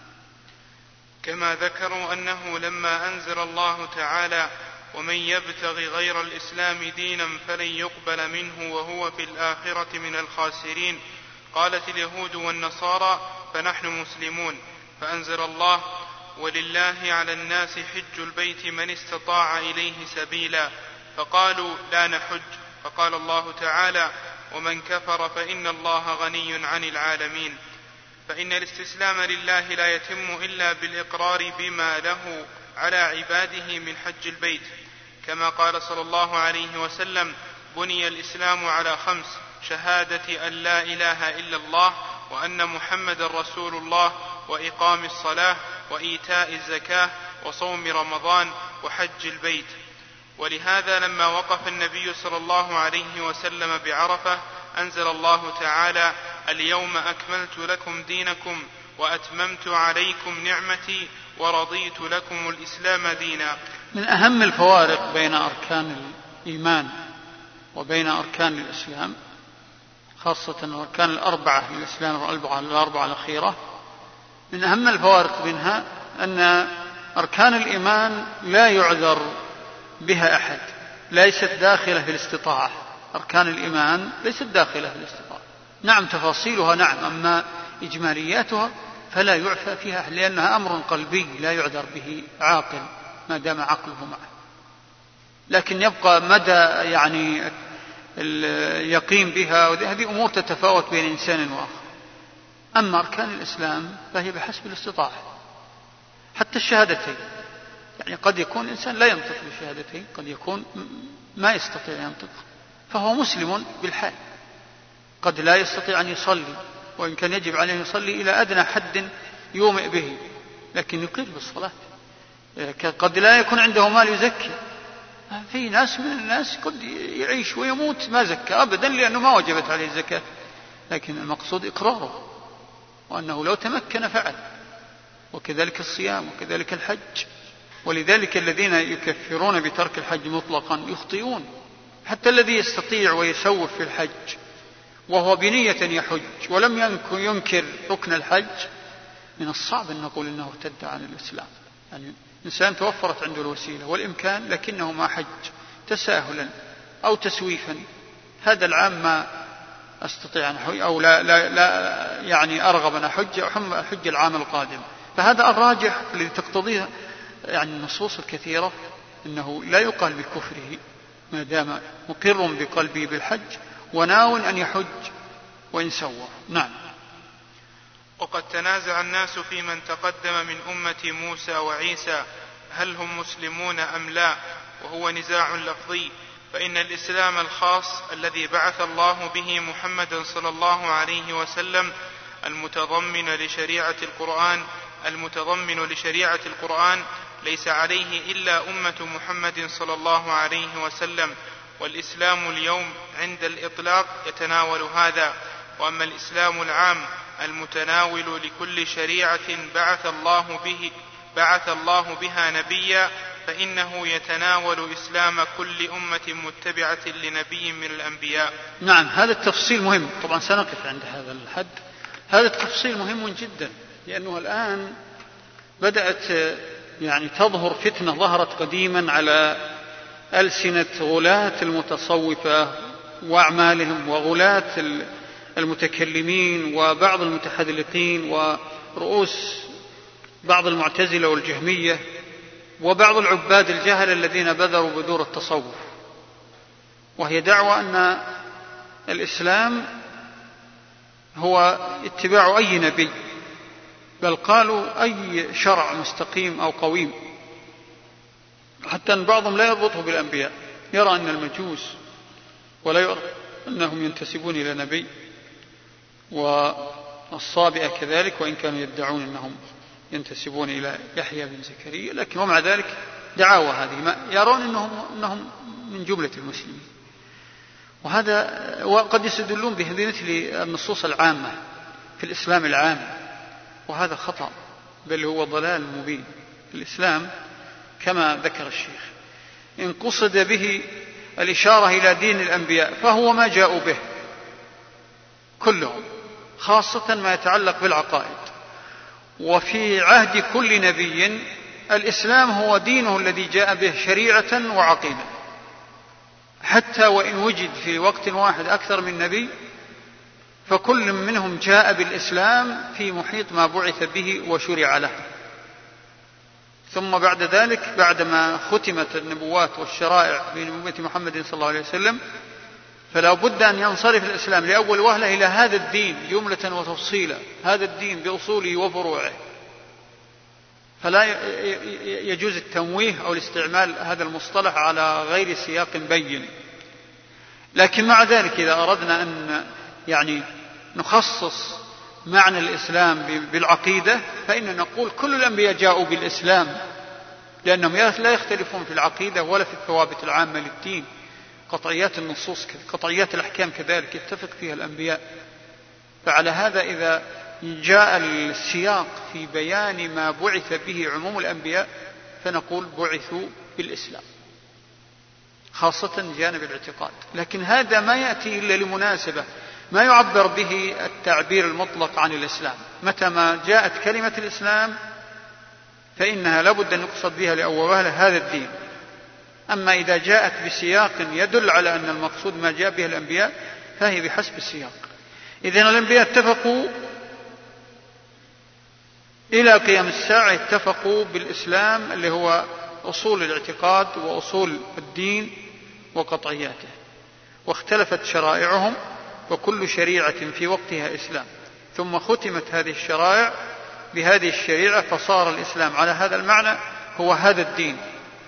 كما ذكروا أنه لما أنزل الله تعالى ومن يبتغي غير الإسلام دينا فلن يقبل منه وهو في الآخرة من الخاسرين قالت اليهود والنصارى فنحن مسلمون، فأنزل الله ولله على الناس حج البيت من استطاع إليه سبيلا، فقالوا لا نحج، فقال الله تعالى ومن كفر فإن الله غني عن العالمين. فإن الاستسلام لله لا يتم إلا بالإقرار بما له على عباده من حج البيت، كما قال صلى الله عليه وسلم بني الإسلام على 5: شهادة أن لا إله إلا الله وأن محمد رسول الله وإقام الصلاة وإيتاء الزكاة وصوم رمضان وحج البيت. ولهذا لما وقف النبي صلى الله عليه وسلم بعرفة أنزل الله تعالى اليوم أكملت لكم دينكم وأتممت عليكم نعمتي ورضيت لكم الإسلام دينا.
من أهم الفوارق بين أركان الإيمان وبين أركان الإسلام، خاصة الأركان الأربعة للإسلام الأربعة الأخيرة، من أهم الفوارق منها أن أركان الإيمان لا يعذر بها أحد، ليست داخلة في الاستطاعة. أركان الإيمان ليست داخلة في الاستطاعة، نعم تفاصيلها نعم، أما إجمالياتها فلا يعفى فيها، لأنها أمر قلبي لا يعذر به عاقل ما دام عقله معه. لكن يبقى مدى يعني اليقين بها، وهذه أمور تتفاوت بين إنسان وآخر. أما أركان الإسلام فهي بحسب الاستطاعة، حتى الشهادتين، يعني قد يكون الإنسان لا ينطق بالشهادتين، قد يكون ما يستطيع ينطق فهو مسلم بالحال، قد لا يستطيع أن يصلي وإن كان يجب عليه يصلي إلى أدنى حد يومئ به، لكن يقر بالصلاة. قد لا يكون عنده مال يزكي، في ناس من الناس قد يعيش ويموت ما زكى أبدا لأنه ما وجبت عليه الزكاة، لكن المقصود إقراره وأنه لو تمكن فعل. وكذلك الصيام وكذلك الحج. ولذلك الذين يكفرون بترك الحج مطلقا يخطئون، حتى الذي يستطيع ويسوف في الحج وهو بنية يحج ولم ينكر ركن الحج، من الصعب أن نقول إنه ارتد عن الإسلام. يعني إنسان توفرت عنده الوسيلة والإمكان لكنه ما حج تساهلا أو تسويفا، هذا العام ما أستطيع أن أحج أو لا يعني أرغب أن أحج العام القادم. فهذا الراجح الذي تقتضيه يعني النصوص الكثيرة أنه لا يقال بكفره ما دام مقر بقلبه بالحج وناو أن يحج وإن سوى. نعم.
وقد تنازع الناس في من تقدم من أمة موسى وعيسى هل هم مسلمون أم لا، وهو نزاع لفظي، فإن الإسلام الخاص الذي بعث الله به محمدا صلى الله عليه وسلم المتضمن لشريعة القرآن ليس عليه إلا أمة محمد صلى الله عليه وسلم، والإسلام اليوم عند الإطلاق يتناول هذا. وأما الإسلام العام المتناول لكل شريعة بعث الله بها نبيا فإنه يتناول إسلام كل أمة متبعة لنبي من الأنبياء.
نعم، هذا التفصيل مهم، طبعا سنقف عند هذا الحد. هذا التفصيل مهم جدا، لأنه الآن بدأت يعني تظهر فتنة ظهرت قديما على ألسنة غلاة المتصوفة وأعمالهم وغلاة المتكلمين وبعض المتحذلقين ورؤوس بعض المعتزلة والجهمية وبعض العباد الجهل الذين بذروا بذور التصوف، وهي دعوة أن الإسلام هو اتباع أي نبي، بل قالوا أي شرع مستقيم أو قويم، حتى أن بعضهم لا يربطه بالأنبياء، يرى أن المجوس ولا يرى أنهم ينتسبون إلى نبي، والصابئة كذلك وإن كانوا يدعون أنهم ينتسبون إلى يحيى بن زكريا، لكن ومع ذلك دعاوى هذه يرون أنهم من جملة المسلمين. وقد يستدلون بمثل النصوص العامة في الإسلام العام، وهذا خطأ بل هو ضلال مبين. الإسلام كما ذكر الشيخ إن قصد به الإشارة إلى دين الأنبياء فهو ما جاءوا به كلهم، خاصة ما يتعلق بالعقائد. وفي عهد كل نبي الإسلام هو دينه الذي جاء به شريعة وعقيدة، حتى وإن وجد في وقت واحد أكثر من نبي فكل منهم جاء بالإسلام في محيط ما بعث به وشرع له. ثم بعد ذلك بعدما ختمت النبوات والشرائع بنبوة محمد صلى الله عليه وسلم فلا بد أن ينصرف الإسلام لأول وهلة إلى هذا الدين جملة وتفصيلا، هذا الدين بأصوله وفروعه، فلا يجوز التمويه أو الاستعمال هذا المصطلح على غير سياق بين. لكن مع ذلك إذا أردنا أن نخصص معنى الإسلام بالعقيدة فإن نقول كل الأنبياء جاءوا بالإسلام، لأنهم لا يختلفون في العقيدة ولا في الثوابت العامة للدين. قطعيات النصوص قطعيات الأحكام كذلك يتفق فيها الأنبياء. فعلى هذا إذا جاء السياق في بيان ما بعث به عموم الأنبياء فنقول بعثوا بالإسلام، خاصة جانب الاعتقاد. لكن هذا ما يأتي إلا لمناسبة، ما يعبر به التعبير المطلق عن الإسلام. متى ما جاءت كلمة الإسلام فإنها لابد أن يقصد بها لأول وهلة هذا الدين. أما إذا جاءت بسياق يدل على أن المقصود ما جاء به الأنبياء فهي بحسب السياق. إذن الأنبياء اتفقوا إلى قيام الساعة، اتفقوا بالإسلام اللي هو أصول الاعتقاد وأصول الدين وقطعياته، واختلفت شرائعهم وكل شريعة في وقتها إسلام، ثم ختمت هذه الشرائع بهذه الشريعة فصار الإسلام على هذا المعنى هو هذا الدين.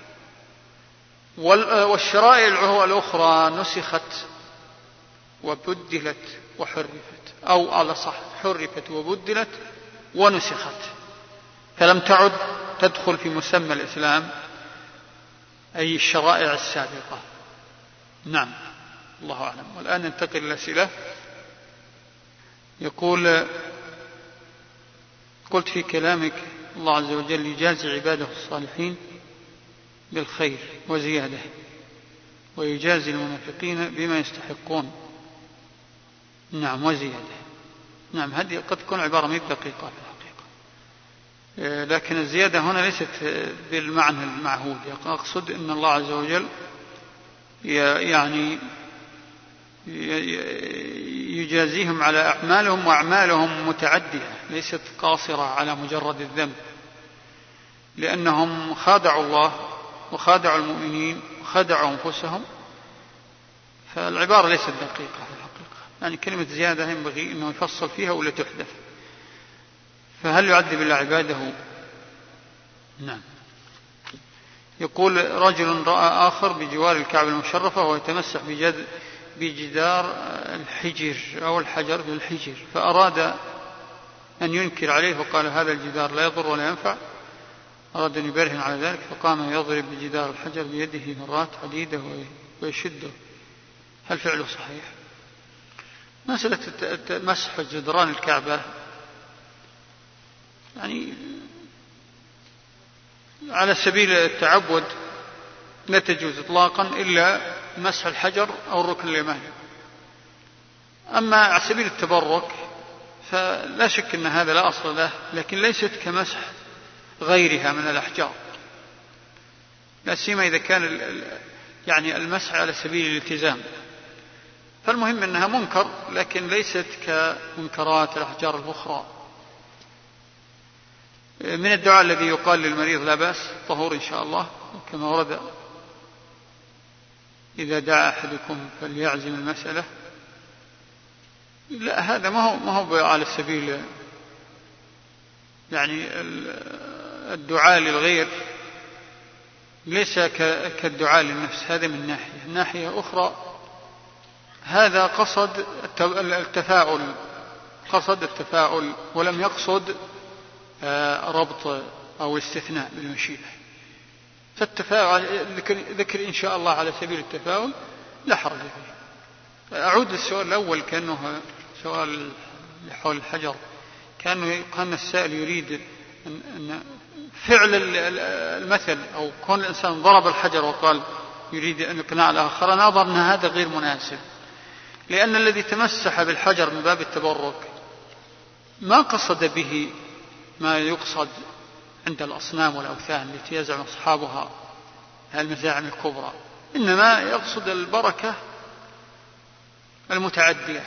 والشرائع الأخرى نسخت وبدلت وحرفت، أو على صح حرفت وبدلت ونسخت، فلم تعد تدخل في مسمى الإسلام أي الشرائع السابقة. نعم، الله أعلم. والآن ننتقل إلى الأسئلة. يقول: قلت في كلامك الله عز وجل يجازي عباده الصالحين بالخير وزيادة، ويجازي المنافقين بما يستحقون. نعم، وزيادة. نعم، هذه قد تكون عبارة مئة دقيقة في الحقيقة، لكن الزيادة هنا ليست بالمعنى المعهود. أقصد أن الله عز وجل يجازيهم على أعمالهم، وأعمالهم متعدية ليست قاصرة على مجرد الذنب، لأنهم خادعوا الله وخادعوا المؤمنين وخادعوا أنفسهم. فالعبارة ليست دقيقة في الحقيقة، كلمة زيادة ينبغي أنه يفصل فيها ولا تحدث. فهل يعذب الله عباده؟ نعم. يقول: رجل رأى آخر بجوار الكعبة المشرفة وهو يتمسح بجدار الحجر أو الحجر بالحجر، فأراد أن ينكر عليه وقال: هذا الجدار لا يضر ولا ينفع. أراد أن يبرهن على ذلك فقام يضرب بجدار الحجر بيده مرات عديدة ويشده. هل فعله صحيح؟ مسألة مسح جدران الكعبة على سبيل التعبد لا تجوز إطلاقا إلا مسح الحجر أو الركن اليماني. أما على سبيل التبرك فلا شك أن هذا لا أصل له، لكن ليست كمسح غيرها من الأحجار، لا سيما إذا كان المسح على سبيل الالتزام،
فالمهم أنها منكر لكن ليست كمنكرات الأحجار الأخرى. من الدعاء الذي يقال للمريض لا بأس طهور إن شاء الله، كما ورد إذا دعا أحدكم فليعزم المسألة. لا، هذا ما هو على سبيل يعني الدعاء للغير، ليس كالدعاء للنفس. هذا من ناحية أخرى هذا قصد التفاؤل ولم يقصد ربط أو استثناء بالمشيئة. فالتفاؤل ذكر إن شاء الله على سبيل التفاؤل لا حرج فيه. أعود للسؤال الأول كأنه سؤال حول الحجر، كان السائل يريد أن فعل المثل أو كون الإنسان ضرب الحجر وقال يريد أن يقنع الآخر. أنا أظن أن هذا غير مناسب، لأن الذي تمسح بالحجر من باب التبرك ما قصد به ما يقصد عند الأصنام والأوثان التي يزعم أصحابها المزاعم الكبرى، إنما يقصد البركة المتعدية.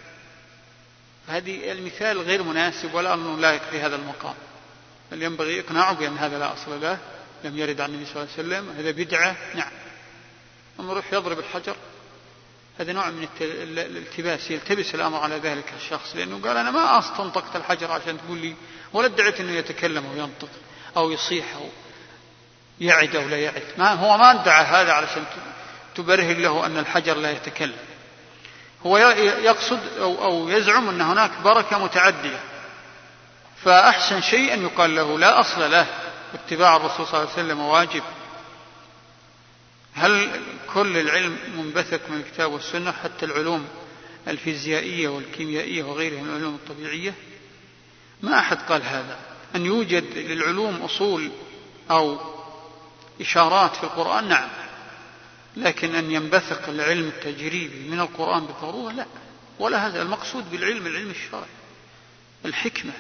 هذه المثال غير مناسب ولا أنه لا يكفي هذا المقام، بل ينبغي إقناعه بأن هذا لا أصل له، لم يرد عن النبي صلى الله عليه وسلم، هذا بدعة. نعم، أما يروح يضرب الحجر هذا نوع من الالتباس، يلتبس الأمر على ذلك الشخص، لأنه قال أنا ما استنطقت الحجر عشان تقول لي، ولا ادعيت أنه يتكلم أو ينطق أو يصيح أو يعد أو لا يعد. هو ما ادعى هذا علشان تبرهن له أن الحجر لا يتكلم. هو يقصد أو يزعم أن هناك بركة متعدية، فأحسن شيء أن يقال له لا أصل له، واتباع الرسول صلى الله عليه وسلم واجب. هل كل العلم منبثق من الكتاب والسنة، حتى العلوم الفيزيائية والكيميائية وغيرها من العلوم الطبيعية؟ ما أحد قال هذا. أن يوجد للعلوم أصول أو إشارات في القرآن نعم، لكن أن ينبثق العلم التجريبي من القرآن بالضرورة لا، ولا هذا المقصود بالعلم، العلم الشرعي الحكمة،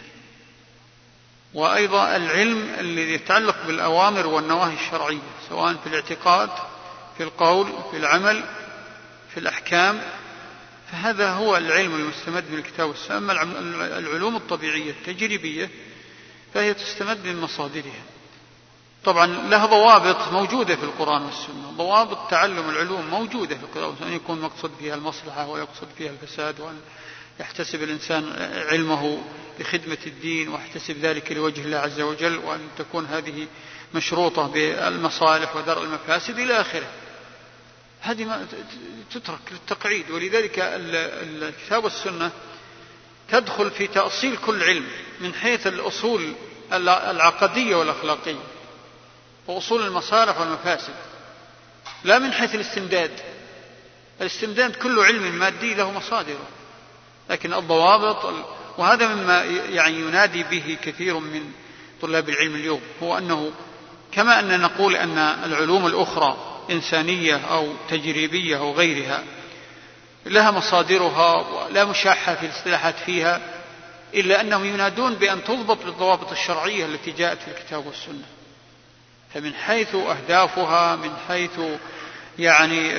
وأيضا العلم الذي يتعلق بالأوامر والنواهي الشرعية، سواء في الاعتقاد، في القول، في العمل، في الأحكام، فهذا هو العلم المستمد من الكتاب والسنة. أما العلوم الطبيعية التجريبية فهي تستمد من مصادرها، طبعا لها ضوابط موجودة في القرآن والسنة، ضوابط تعلم العلوم موجودة في القرآن والسنة، أن يكون مقصود فيها المصلحة ويقصد فيها الفساد، وأن يحتسب الإنسان علمه لخدمة الدين ويحتسب ذلك لوجه الله عز وجل، وأن تكون هذه مشروطة بالمصالح ودرء المفاسد إلى آخره. هذه ما تترك للتقعيد، ولذلك الكتاب والسنة تدخل في تأصيل كل علم من حيث الأصول العقدية والأخلاقية وأصول المصالح والمفاسد، لا من حيث الاستمداد. الاستمداد كل علم مادي له مصادره، لكن الضوابط، وهذا مما يعني ينادي به كثير من طلاب العلم اليوم، هو أنه كما أن نقول أن العلوم الأخرى إنسانية أو تجريبية أو غيرها لها مصادرها ولا مشاحة في الاصطلاحات فيها، إلا أنهم ينادون بأن تضبط بالضوابط الشرعية التي جاءت في الكتاب والسنة. فمن حيث أهدافها، من حيث يعني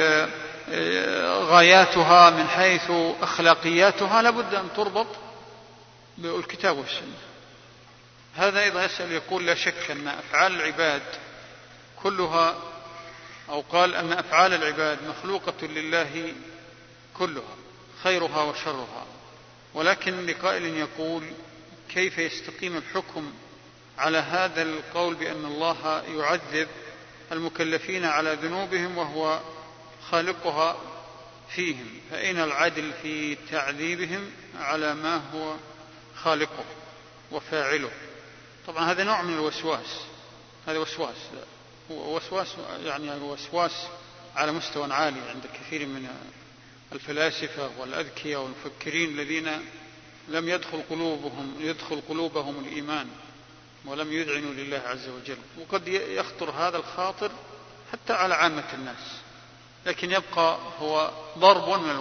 غاياتها، من حيث أخلاقياتها، لابد أن تربط بالكتاب والسنة. هذا أيضا يسأل يقول لا شك أن أفعال العباد كلها، أو قال أن أفعال العباد مخلوقة لله كلها خيرها وشرها، ولكن لقائل يقول كيف يستقيم الحكم على هذا القول بأن الله يعذب المكلفين على ذنوبهم وهو خالقها فيهم، فأين العدل في تعذيبهم على ما هو خالقه وفاعله؟ طبعا هذا نوع من الوسواس، هذا وسواس، هو وسواس يعني وسواس على مستوى عالي عند كثير من الفلاسفة والأذكياء والمفكرين الذين لم يدخل قلوبهم الإيمان ولم يذعنوا لله عز وجل. وقد يخطر هذا الخاطر حتى على عامة الناس، لكن يبقى هو ضرب من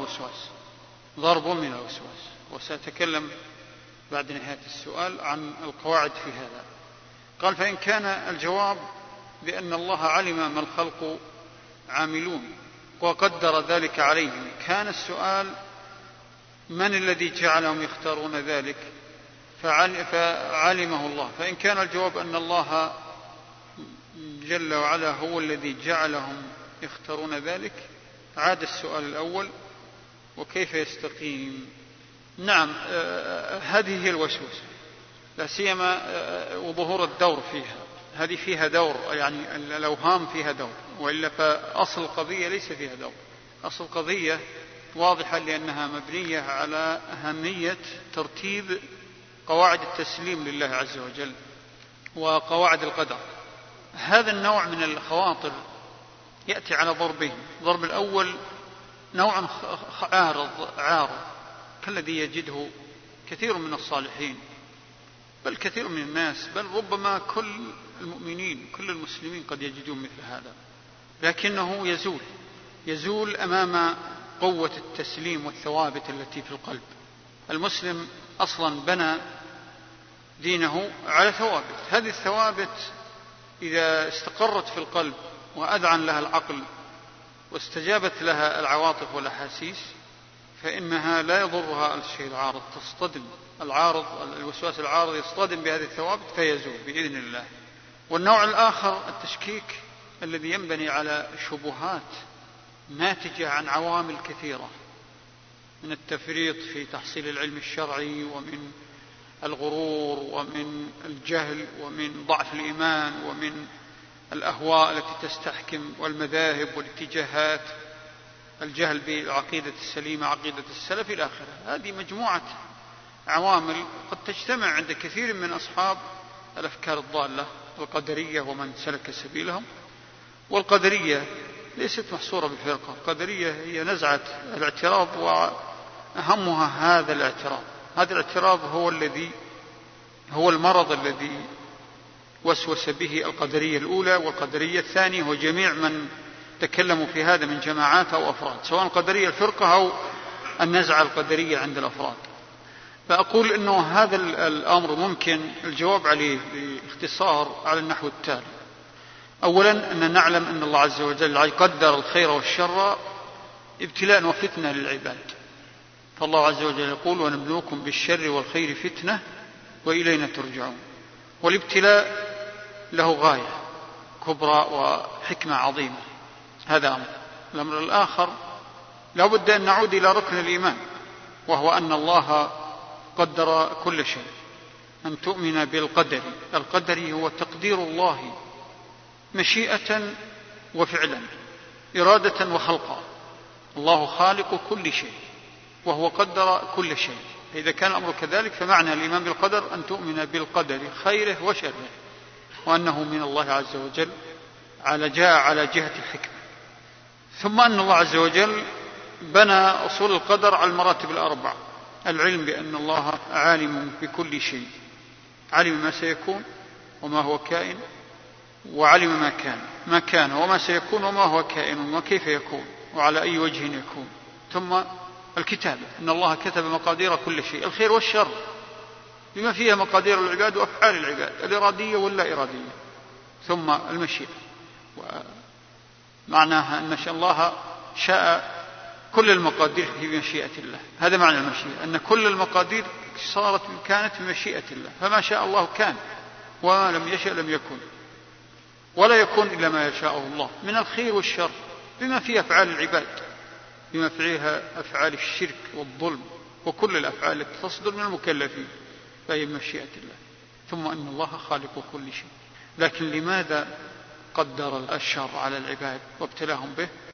الوسواس. وسأتكلم بعد نهاية السؤال عن القواعد في هذا. قال فإن كان الجواب بأن الله علم ما الخلق عاملون، وقدر ذلك عليهم. كان السؤال من الذي جعلهم يختارون ذلك؟ فعلمه الله. فإن كان الجواب أن الله جل وعلا هو الذي جعلهم يختارون ذلك، عاد السؤال الأول: وكيف يستقيم؟ نعم، هذه هي الوسوسة، لا سيما وظهور الدور فيها. هذه فيها دور، يعني الأوهام فيها دور، وإلا فأصل القضية ليس فيها دور. أصل القضية واضحة، لأنها مبنية على أهمية ترتيب قواعد التسليم لله عز وجل وقواعد القدر. هذا النوع من الخواطر يأتي على ضربين: الضرب الأول نوع عارض كالذي يجده كثير من الصالحين، بل كثير من الناس، بل ربما كل المؤمنين كل المسلمين قد يجدون مثل هذا، لكنه يزول أمام قوة التسليم والثوابت التي في القلب. المسلم أصلا بنى دينه على ثوابت، هذه الثوابت إذا استقرت في القلب وأذعن لها العقل واستجابت لها العواطف والأحاسيس، فإنها لا يضرها الشيء العارض، تصطدم الوسواس العارض يصطدم بهذه الثوابت فيزول بإذن الله. والنوع الآخر التشكيك الذي ينبني على شبهات ناتجة عن عوامل كثيرة، من التفريط في تحصيل العلم الشرعي، ومن الغرور، ومن الجهل، ومن ضعف الإيمان، ومن الأهواء التي تستحكم، والمذاهب والاتجاهات، الجهل بالعقيدة السليمة عقيدة السلف إلى آخره. هذه مجموعة عوامل قد تجتمع عند كثير من أصحاب الأفكار الضالة القدرية ومن سلك سبيلهم. والقدرية ليست محصورة بالفرقة، القدرية هي نزعة الاعتراض، وأهمها هذا الاعتراض. هذا الاعتراض هو المرض الذي وسوس به القدرية الأولى والقدرية الثانية وجميع من تكلموا في هذا من جماعات أو أفراد، سواء القدرية الفرقة أو النزعة القدرية عند الأفراد. فأقول أنه هذا الأمر ممكن الجواب عليه باختصار على النحو التالي: أولا، أن نعلم أن الله عز وجل قدر الخير والشر ابتلاء وفتنة للعباد، فالله عز وجل يقول: ونبلوكم بالشر والخير فتنة وإلينا ترجعون. والابتلاء له غاية كبرى وحكمة عظيمة. هذا أمر. الأمر الآخر، لا بد أن نعود إلى ركن الإيمان، وهو أن الله قدر كل شيء، أن تؤمن بالقدر. القدر هو تقدير الله مشيئة وفعلا، إرادة وخلقا. الله خالق كل شيء وهو قدر كل شيء. إذا كان الأمر كذلك فمعنى الإيمان بالقدر أن تؤمن بالقدر خيره وشره، وأنه من الله عز وجل جاء على جهة الحكمة. ثم أن الله عز وجل بنى أصول القدر على المراتب الأربع: العلم بأن الله عالم بكل شيء، علم ما سيكون وما هو كائن، وعلم ما كان وما سيكون وما هو كائن وكيف يكون وعلى أي وجه يكون. ثم الكتابة، أن الله كتب مقادير كل شيء، الخير والشر، بما فيها مقادير العباد وأفعال العباد الإرادية واللا إرادية. ثم المشيئة، ومعناها أن الله شاء كل المقادير في مشيئة الله. هذا معنى المشيئة، أن كل المقادير كانت بمشيئة الله، فما شاء الله كان، وما لم يشأ لم يكن، ولا يكون إلا ما يشاء الله من الخير والشر، بما فيه أفعال العباد، بما فيها أفعال الشرك والظلم وكل الأفعال التي تصدر من المكلفين، فهي مشيئة الله. ثم أن الله خالق كل شيء. لكن لماذا قدر الشر على العباد وابتلاهم به؟